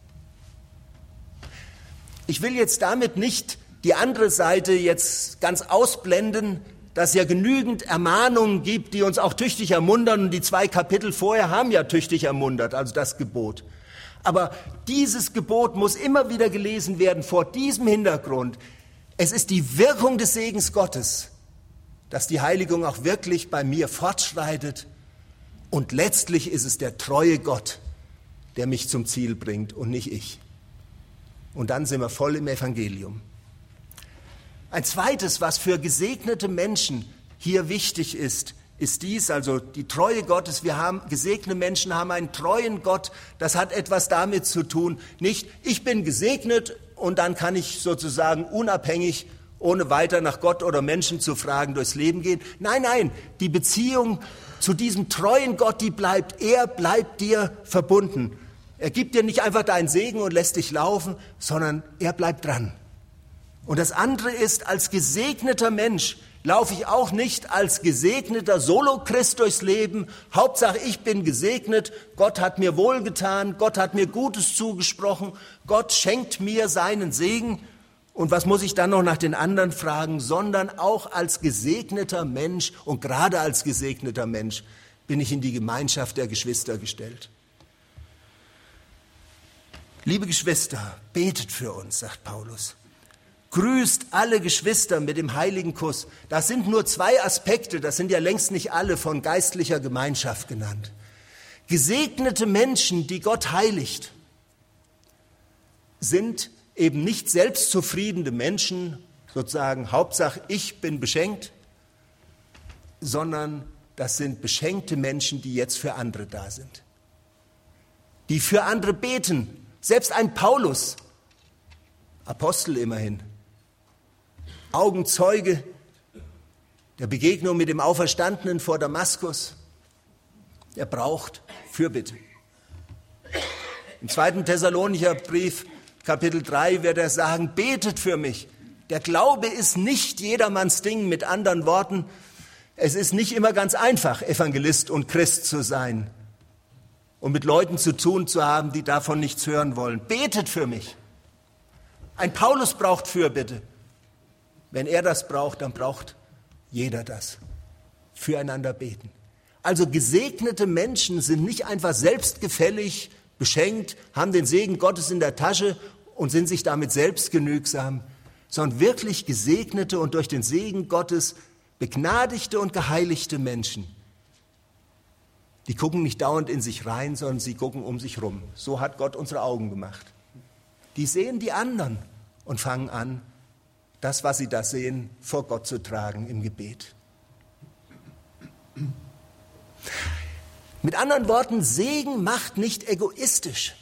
B: Ich will jetzt damit nicht die andere Seite jetzt ganz ausblenden, dass es ja genügend Ermahnungen gibt, die uns auch tüchtig ermuntern. Und die zwei Kapitel vorher haben ja tüchtig ermuntert, also das Gebot. Aber dieses Gebot muss immer wieder gelesen werden vor diesem Hintergrund. Es ist die Wirkung des Segens Gottes, dass die Heiligung auch wirklich bei mir fortschreitet. Und letztlich ist es der treue Gott, der mich zum Ziel bringt und nicht ich. Und dann sind wir voll im Evangelium. Ein zweites, was für gesegnete Menschen hier wichtig ist, ist dies, also die Treue Gottes. Wir haben, gesegnete Menschen haben einen treuen Gott. Das hat etwas damit zu tun, nicht ich bin gesegnet und dann kann ich sozusagen unabhängig, ohne weiter nach Gott oder Menschen zu fragen, durchs Leben gehen. Nein, nein, die Beziehung zu diesem treuen Gott, die bleibt, er bleibt dir verbunden. Er gibt dir nicht einfach deinen Segen und lässt dich laufen, sondern er bleibt dran. Und das andere ist, als gesegneter Mensch laufe ich auch nicht als gesegneter Solo-Christ durchs Leben. Hauptsache, ich bin gesegnet, Gott hat mir wohlgetan, Gott hat mir Gutes zugesprochen, Gott schenkt mir seinen Segen. Und was muss ich dann noch nach den anderen fragen, sondern auch als gesegneter Mensch und gerade als gesegneter Mensch bin ich in die Gemeinschaft der Geschwister gestellt. Liebe Geschwister, betet für uns, sagt Paulus. Grüßt alle Geschwister mit dem heiligen Kuss. Das sind nur zwei Aspekte, das sind ja längst nicht alle von geistlicher Gemeinschaft genannt. Gesegnete Menschen, die Gott heiligt, sind eben nicht selbstzufriedene Menschen, sozusagen Hauptsache ich bin beschenkt, sondern das sind beschenkte Menschen, die jetzt für andere da sind. Die für andere beten. Selbst ein Paulus, Apostel immerhin, Augenzeuge der Begegnung mit dem Auferstandenen vor Damaskus. Er braucht Fürbitte. Im zweiten Thessalonicher Brief, Kapitel drei, wird er sagen, betet für mich. Der Glaube ist nicht jedermanns Ding, mit anderen Worten. Es ist nicht immer ganz einfach, Evangelist und Christ zu sein und mit Leuten zu tun zu haben, die davon nichts hören wollen. Betet für mich. Ein Paulus braucht Fürbitte. Wenn er das braucht, dann braucht jeder das. Füreinander beten. Also gesegnete Menschen sind nicht einfach selbstgefällig, beschenkt, haben den Segen Gottes in der Tasche und sind sich damit selbstgenügsam, sondern wirklich gesegnete und durch den Segen Gottes begnadigte und geheiligte Menschen. Die gucken nicht dauernd in sich rein, sondern sie gucken um sich rum. So hat Gott unsere Augen gemacht. Die sehen die anderen und fangen an, das, was sie da sehen, vor Gott zu tragen im Gebet. Mit anderen Worten, Segen macht nicht egoistisch.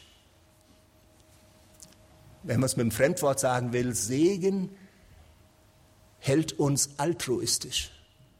B: Wenn man es mit einem Fremdwort sagen will, Segen hält uns altruistisch.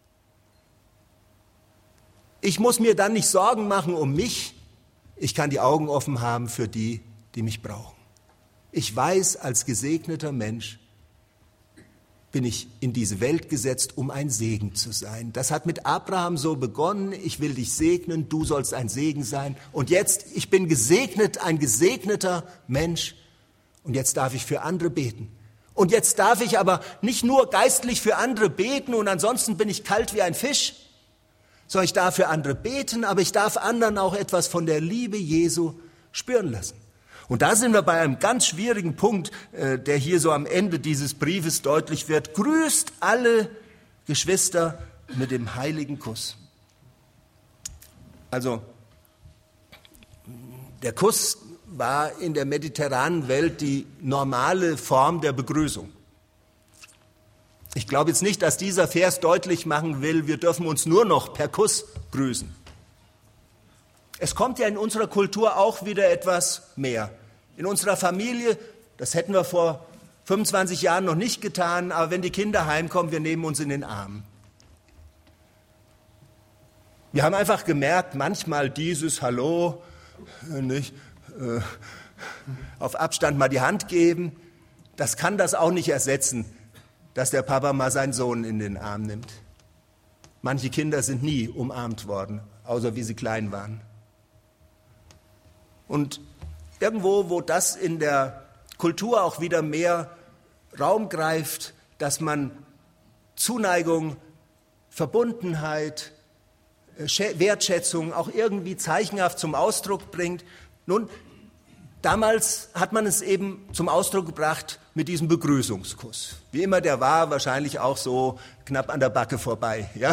B: Ich muss mir dann nicht Sorgen machen um mich, ich kann die Augen offen haben für die, die mich brauchen. Ich weiß, als gesegneter Mensch bin ich in diese Welt gesetzt, um ein Segen zu sein. Das hat mit Abraham so begonnen, ich will dich segnen, du sollst ein Segen sein. Und jetzt, ich bin gesegnet, ein gesegneter Mensch. Und jetzt darf ich für andere beten. Und jetzt darf ich aber nicht nur geistlich für andere beten und ansonsten bin ich kalt wie ein Fisch, sondern ich darf für andere beten, aber ich darf anderen auch etwas von der Liebe Jesu spüren lassen. Und da sind wir bei einem ganz schwierigen Punkt, der hier so am Ende dieses Briefes deutlich wird. Grüßt alle Geschwister mit dem heiligen Kuss. Also, der Kuss war in der mediterranen Welt die normale Form der Begrüßung. Ich glaube jetzt nicht, dass dieser Vers deutlich machen will, wir dürfen uns nur noch per Kuss grüßen. Es kommt ja in unserer Kultur auch wieder etwas mehr. In unserer Familie, das hätten wir vor fünfundzwanzig Jahren noch nicht getan, aber wenn die Kinder heimkommen, wir nehmen uns in den Arm. Wir haben einfach gemerkt, manchmal dieses Hallo, nicht, äh, auf Abstand mal die Hand geben, das kann das auch nicht ersetzen, dass der Papa mal seinen Sohn in den Arm nimmt. Manche Kinder sind nie umarmt worden, außer wie sie klein waren. Und irgendwo, wo das in der Kultur auch wieder mehr Raum greift, dass man Zuneigung, Verbundenheit, Wertschätzung auch irgendwie zeichenhaft zum Ausdruck bringt. Nun, damals hat man es eben zum Ausdruck gebracht mit diesem Begrüßungskuss. Wie immer der war, wahrscheinlich auch so knapp an der Backe vorbei. Ja?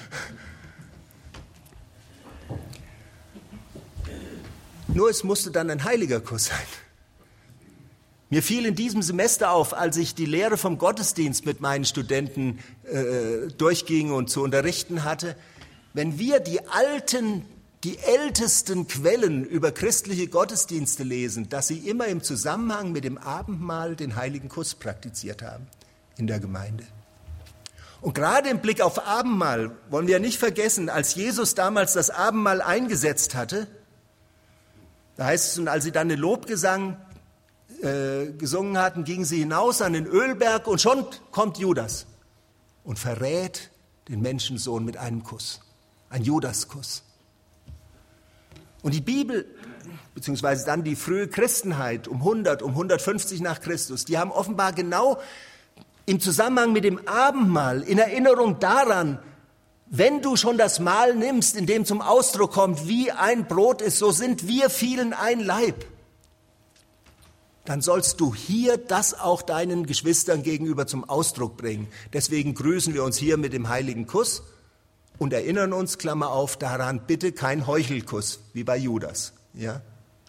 B: Nur es musste dann ein heiliger Kuss sein. Mir fiel in diesem Semester auf, als ich die Lehre vom Gottesdienst mit meinen Studenten äh, durchging und zu unterrichten hatte, wenn wir die alten, die ältesten Quellen über christliche Gottesdienste lesen, dass sie immer im Zusammenhang mit dem Abendmahl den heiligen Kuss praktiziert haben in der Gemeinde. Und gerade im Blick auf Abendmahl wollen wir nicht vergessen, als Jesus damals das Abendmahl eingesetzt hatte, da heißt es, und als sie dann den Lobgesang äh, gesungen hatten, gingen sie hinaus an den Ölberg und schon kommt Judas und verrät den Menschensohn mit einem Kuss, ein Judaskuss. Und die Bibel, beziehungsweise dann die frühe Christenheit um hundert, um hundertfünfzig nach Christus, die haben offenbar genau im Zusammenhang mit dem Abendmahl, in Erinnerung daran, wenn du schon das Mahl nimmst, in dem zum Ausdruck kommt, wie ein Brot ist, so sind wir vielen ein Leib, dann sollst du hier das auch deinen Geschwistern gegenüber zum Ausdruck bringen. Deswegen grüßen wir uns hier mit dem heiligen Kuss und erinnern uns, Klammer auf, daran, bitte kein Heuchelkuss, wie bei Judas. Ja?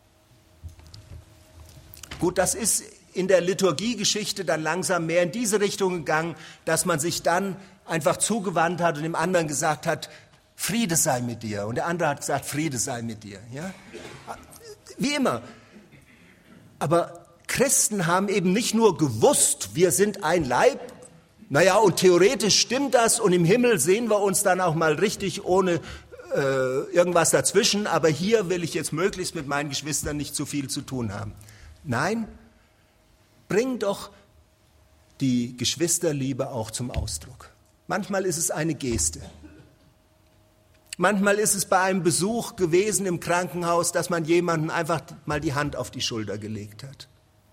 B: Gut, das ist in der Liturgiegeschichte dann langsam mehr in diese Richtung gegangen, dass man sich dann einfach zugewandt hat und dem anderen gesagt hat, Friede sei mit dir. Und der andere hat gesagt, Friede sei mit dir. Ja? Wie immer. Aber Christen haben eben nicht nur gewusst, wir sind ein Leib, naja, und theoretisch stimmt das und im Himmel sehen wir uns dann auch mal richtig ohne äh, irgendwas dazwischen, aber hier will ich jetzt möglichst mit meinen Geschwistern nicht zu viel zu tun haben. Nein, bring doch die Geschwisterliebe auch zum Ausdruck. Manchmal ist es eine Geste. Manchmal ist es bei einem Besuch gewesen im Krankenhaus, dass man jemandem einfach mal die Hand auf die Schulter gelegt hat.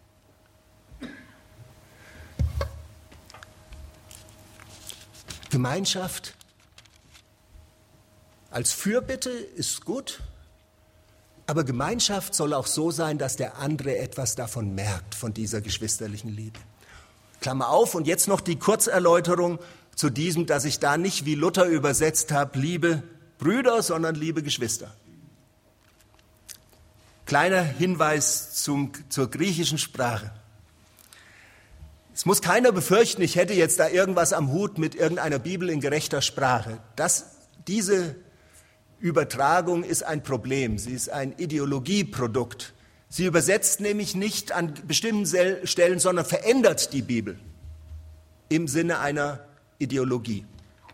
B: Gemeinschaft als Fürbitte ist gut, aber Gemeinschaft soll auch so sein, dass der andere etwas davon merkt, von dieser geschwisterlichen Liebe. Klammer auf, und jetzt noch die Kurzerläuterung zu diesem, dass ich da nicht wie Luther übersetzt habe, liebe Brüder, sondern liebe Geschwister. Kleiner Hinweis zum, zur griechischen Sprache. Es muss keiner befürchten, ich hätte jetzt da irgendwas am Hut mit irgendeiner Bibel in gerechter Sprache. Das, diese Übertragung ist ein Problem, sie ist ein Ideologieprodukt. Sie übersetzt nämlich nicht an bestimmten Stellen, sondern verändert die Bibel im Sinne einer Ideologie.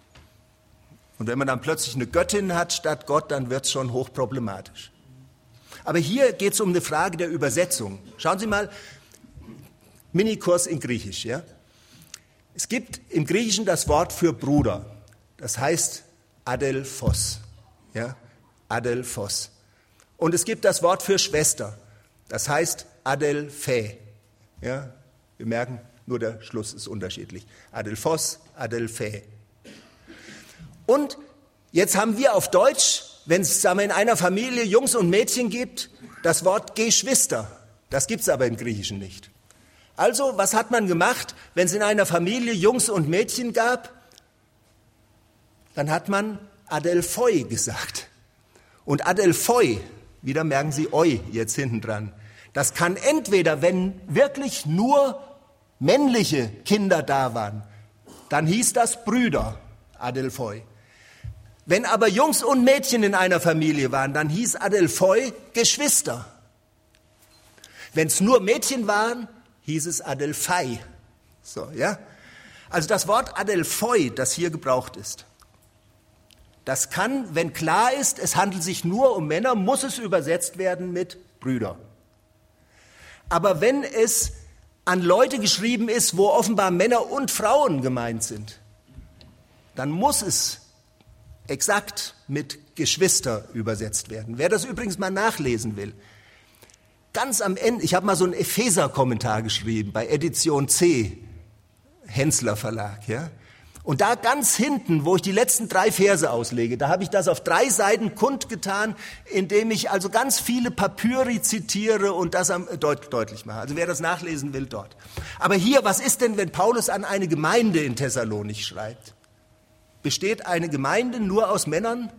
B: Und wenn man dann plötzlich eine Göttin hat statt Gott, dann wird es schon hochproblematisch. Aber hier geht es um eine Frage der Übersetzung. Schauen Sie mal, Minikurs in Griechisch. Ja? Es gibt im Griechischen das Wort für Bruder. Das heißt Adelphos. Ja? Adelphos. Und es gibt das Wort für Schwester. Das heißt Adelphä. Ja? Wir merken, nur der Schluss ist unterschiedlich. Adelphos, Adelphä. Und jetzt haben wir auf Deutsch, wenn es in einer Familie Jungs und Mädchen gibt, das Wort Geschwister. Das gibt es aber im Griechischen nicht. Also, was hat man gemacht, wenn es in einer Familie Jungs und Mädchen gab? Dann hat man Adelphoi gesagt. Und Adelphoi, wieder merken Sie Oi jetzt hinten dran, das kann entweder, wenn wirklich nur männliche Kinder da waren, dann hieß das Brüder, Adelphoi. Wenn aber Jungs und Mädchen in einer Familie waren, dann hieß Adelphoi Geschwister. Wenn es nur Mädchen waren, hieß es Adelphai. So, ja? Also das Wort Adelphoi, das hier gebraucht ist, das kann, wenn klar ist, es handelt sich nur um Männer, muss es übersetzt werden mit Brüder. Aber wenn es an Leute geschrieben ist, wo offenbar Männer und Frauen gemeint sind, dann muss es exakt mit Geschwister übersetzt werden. Wer das übrigens mal nachlesen will, ganz am Ende, ich habe mal so einen Epheser-Kommentar geschrieben bei Edition C, Hensler Verlag, ja. Und da ganz hinten, wo ich die letzten drei Verse auslege, da habe ich das auf drei Seiten kundgetan, indem ich also ganz viele Papyri zitiere und das am, deut, deutlich mache. Also wer das nachlesen will, dort. Aber hier, was ist denn, wenn Paulus an eine Gemeinde in Thessalonich schreibt? Besteht eine Gemeinde nur aus Männern?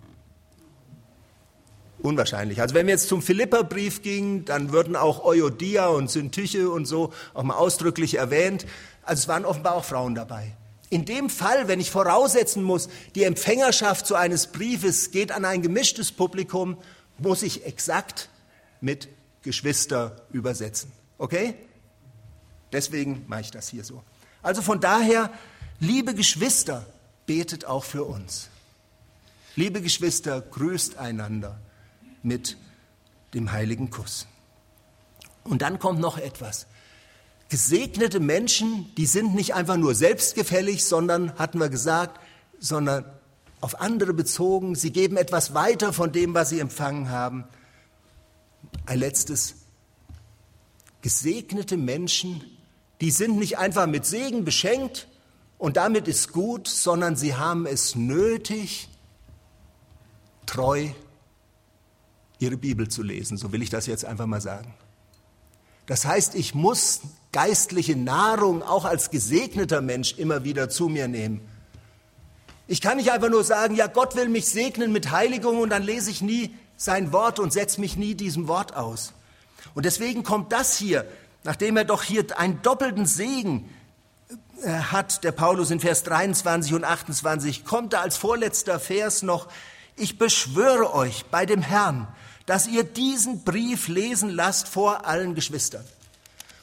B: Unwahrscheinlich. Also wenn wir jetzt zum Philipperbrief gingen, dann würden auch Euodia und Syntyche und so auch mal ausdrücklich erwähnt. Also es waren offenbar auch Frauen dabei. In dem Fall, wenn ich voraussetzen muss, die Empfängerschaft so eines Briefes geht an ein gemischtes Publikum, muss ich exakt mit Geschwister übersetzen. Okay? Deswegen mache ich das hier so. Also von daher, liebe Geschwister, betet auch für uns. Liebe Geschwister, grüßt einander mit dem heiligen Kuss. Und dann kommt noch etwas. Gesegnete Menschen, die sind nicht einfach nur selbstgefällig, sondern, hatten wir gesagt, sondern auf andere bezogen. Sie geben etwas weiter von dem, was sie empfangen haben. Ein letztes. Gesegnete Menschen, die sind nicht einfach mit Segen beschenkt und damit ist gut, sondern sie haben es nötig, treu ihre Bibel zu lesen. So will ich das jetzt einfach mal sagen. Das heißt, ich muss geistliche Nahrung auch als gesegneter Mensch immer wieder zu mir nehmen. Ich kann nicht einfach nur sagen, ja, Gott will mich segnen mit Heiligung und dann lese ich nie sein Wort und setze mich nie diesem Wort aus. Und deswegen kommt das hier, nachdem er doch hier einen doppelten Segen hat, der Paulus in Vers dreiundzwanzig und achtundzwanzig, kommt da als vorletzter Vers noch, ich beschwöre euch bei dem Herrn, dass ihr diesen Brief lesen lasst vor allen Geschwistern.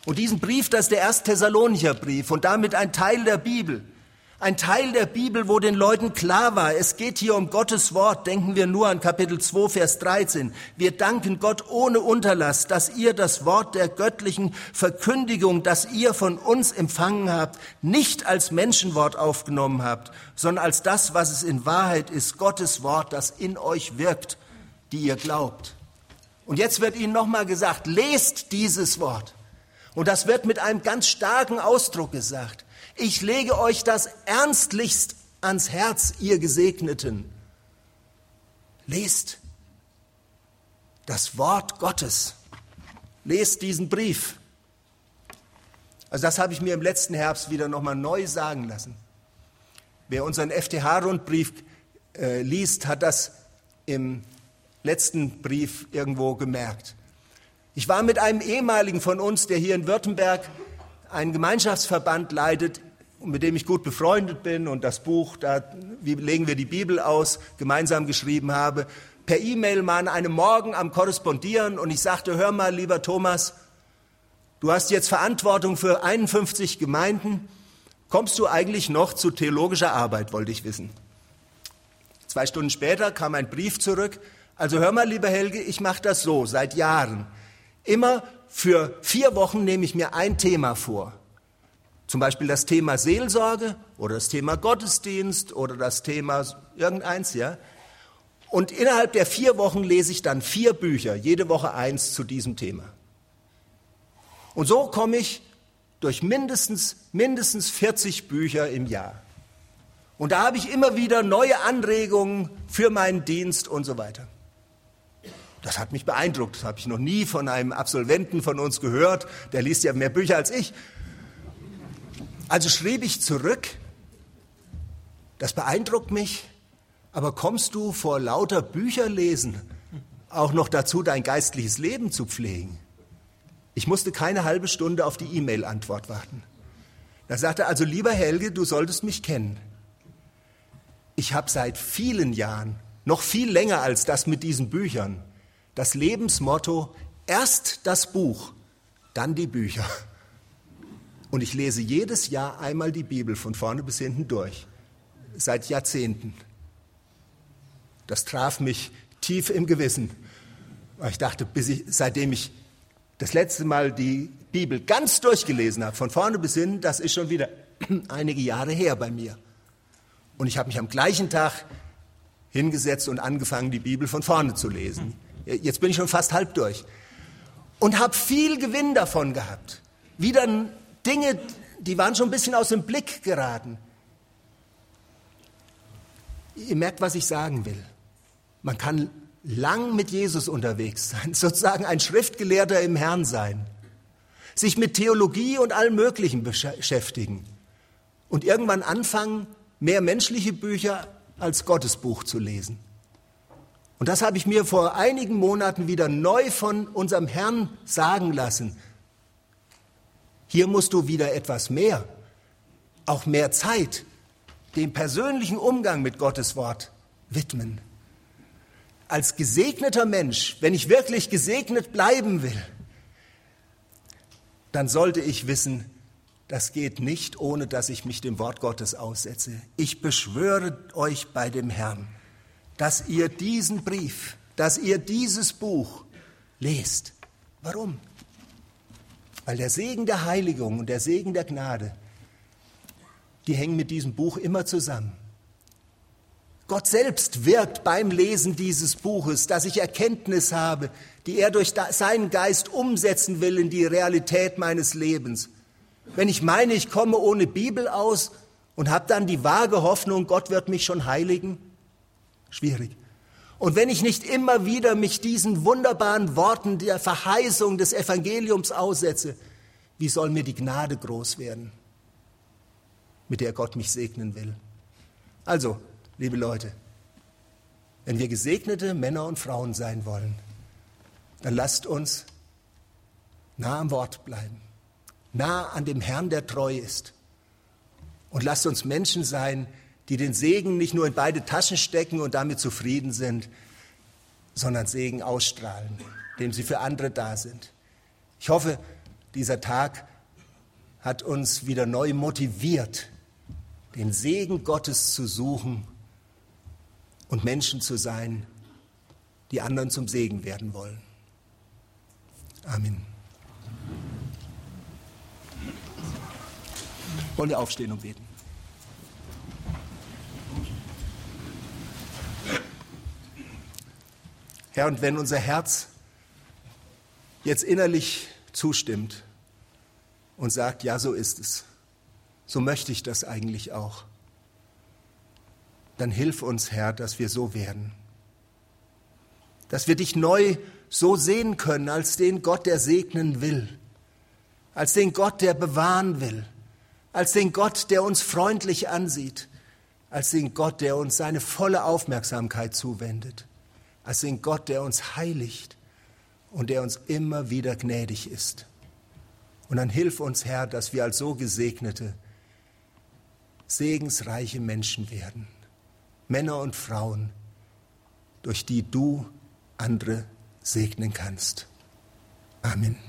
B: Und diesen Brief, das ist der erste Thessalonicher Brief und damit ein Teil der Bibel. Ein Teil der Bibel, wo den Leuten klar war, es geht hier um Gottes Wort. Denken wir nur an Kapitel zwei, Vers dreizehn. Wir danken Gott ohne Unterlass, dass ihr das Wort der göttlichen Verkündigung, das ihr von uns empfangen habt, nicht als Menschenwort aufgenommen habt, sondern als das, was es in Wahrheit ist, Gottes Wort, das in euch wirkt, die ihr glaubt. Und jetzt wird ihnen nochmal gesagt, lest dieses Wort. Und das wird mit einem ganz starken Ausdruck gesagt. Ich lege euch das ernstlichst ans Herz, ihr Gesegneten. Lest das Wort Gottes. Lest diesen Brief. Also das habe ich mir im letzten Herbst wieder nochmal neu sagen lassen. Wer unseren F T H-Rundbrief äh, liest, hat das im letzten Brief irgendwo gemerkt. Ich war mit einem ehemaligen von uns, der hier in Württemberg einen Gemeinschaftsverband leitet, mit dem ich gut befreundet bin und das Buch, da wie legen wir die Bibel aus, gemeinsam geschrieben habe, per E-Mail mal an einem Morgen am Korrespondieren und ich sagte, hör mal, lieber Thomas, du hast jetzt Verantwortung für einundfünfzig Gemeinden, kommst du eigentlich noch zu theologischer Arbeit, wollte ich wissen. Zwei Stunden später kam ein Brief zurück, also hör mal, lieber Helge, ich mache das so, seit Jahren. Immer für vier Wochen nehme ich mir ein Thema vor. Zum Beispiel das Thema Seelsorge oder das Thema Gottesdienst oder das Thema irgendeins, ja. Und innerhalb der vier Wochen lese ich dann vier Bücher, jede Woche eins zu diesem Thema. Und so komme ich durch mindestens, mindestens vierzig Bücher im Jahr. Und da habe ich immer wieder neue Anregungen für meinen Dienst und so weiter. Das hat mich beeindruckt, das habe ich noch nie von einem Absolventen von uns gehört, der liest ja mehr Bücher als ich. Also schrieb ich zurück, das beeindruckt mich, aber kommst du vor lauter Bücherlesen auch noch dazu, dein geistliches Leben zu pflegen? Ich musste keine halbe Stunde auf die E-Mail-Antwort warten. Da sagte er, also lieber Helge, du solltest mich kennen. Ich habe seit vielen Jahren, noch viel länger als das mit diesen Büchern, das Lebensmotto, erst das Buch, dann die Bücher. Und ich lese jedes Jahr einmal die Bibel von vorne bis hinten durch, seit Jahrzehnten. Das traf mich tief im Gewissen. Ich dachte, bis ich, seitdem ich das letzte Mal die Bibel ganz durchgelesen habe, von vorne bis hinten, das ist schon wieder einige Jahre her bei mir. Und ich habe mich am gleichen Tag hingesetzt und angefangen, die Bibel von vorne zu lesen. Jetzt bin ich schon fast halb durch. Und habe viel Gewinn davon gehabt. Wieder Dinge, die waren schon ein bisschen aus dem Blick geraten. Ihr merkt, was ich sagen will. Man kann lang mit Jesus unterwegs sein, sozusagen ein Schriftgelehrter im Herrn sein, sich mit Theologie und allem Möglichen beschäftigen und irgendwann anfangen, mehr menschliche Bücher als Gottes Buch zu lesen. Und das habe ich mir vor einigen Monaten wieder neu von unserem Herrn sagen lassen. Hier musst du wieder etwas mehr, auch mehr Zeit, dem persönlichen Umgang mit Gottes Wort widmen. Als gesegneter Mensch, wenn ich wirklich gesegnet bleiben will, dann sollte ich wissen, das geht nicht, ohne dass ich mich dem Wort Gottes aussetze. Ich beschwöre euch bei dem Herrn, dass ihr diesen Brief, dass ihr dieses Buch lest. Warum? Weil der Segen der Heiligung und der Segen der Gnade, die hängen mit diesem Buch immer zusammen. Gott selbst wirkt beim Lesen dieses Buches, dass ich Erkenntnis habe, die er durch seinen Geist umsetzen will in die Realität meines Lebens. Wenn ich meine, ich komme ohne Bibel aus und habe dann die vage Hoffnung, Gott wird mich schon heiligen, schwierig. Und wenn ich nicht immer wieder mich diesen wunderbaren Worten der Verheißung des Evangeliums aussetze, wie soll mir die Gnade groß werden, mit der Gott mich segnen will? Also, liebe Leute, wenn wir gesegnete Männer und Frauen sein wollen, dann lasst uns nah am Wort bleiben, nah an dem Herrn, der treu ist. Und lasst uns Menschen sein, die den Segen nicht nur in beide Taschen stecken und damit zufrieden sind, sondern Segen ausstrahlen, indem sie für andere da sind. Ich hoffe, Dieser Tag hat uns wieder neu motiviert, den Segen Gottes zu suchen und Menschen zu sein, die anderen zum Segen werden wollen. Amen. Wollen wir aufstehen und beten? Herr, und wenn unser Herz jetzt innerlich zustimmt und sagt, ja, so ist es, so möchte ich das eigentlich auch, dann hilf uns, Herr, dass wir so werden. Dass wir dich neu so sehen können als den Gott, der segnen will, als den Gott, der bewahren will, als den Gott, der uns freundlich ansieht, als den Gott, der uns seine volle Aufmerksamkeit zuwendet, als den Gott, der uns heiligt und der uns immer wieder gnädig ist. Und dann hilf uns, Herr, dass wir als so Gesegnete segensreiche Menschen werden, Männer und Frauen, durch die du andere segnen kannst. Amen.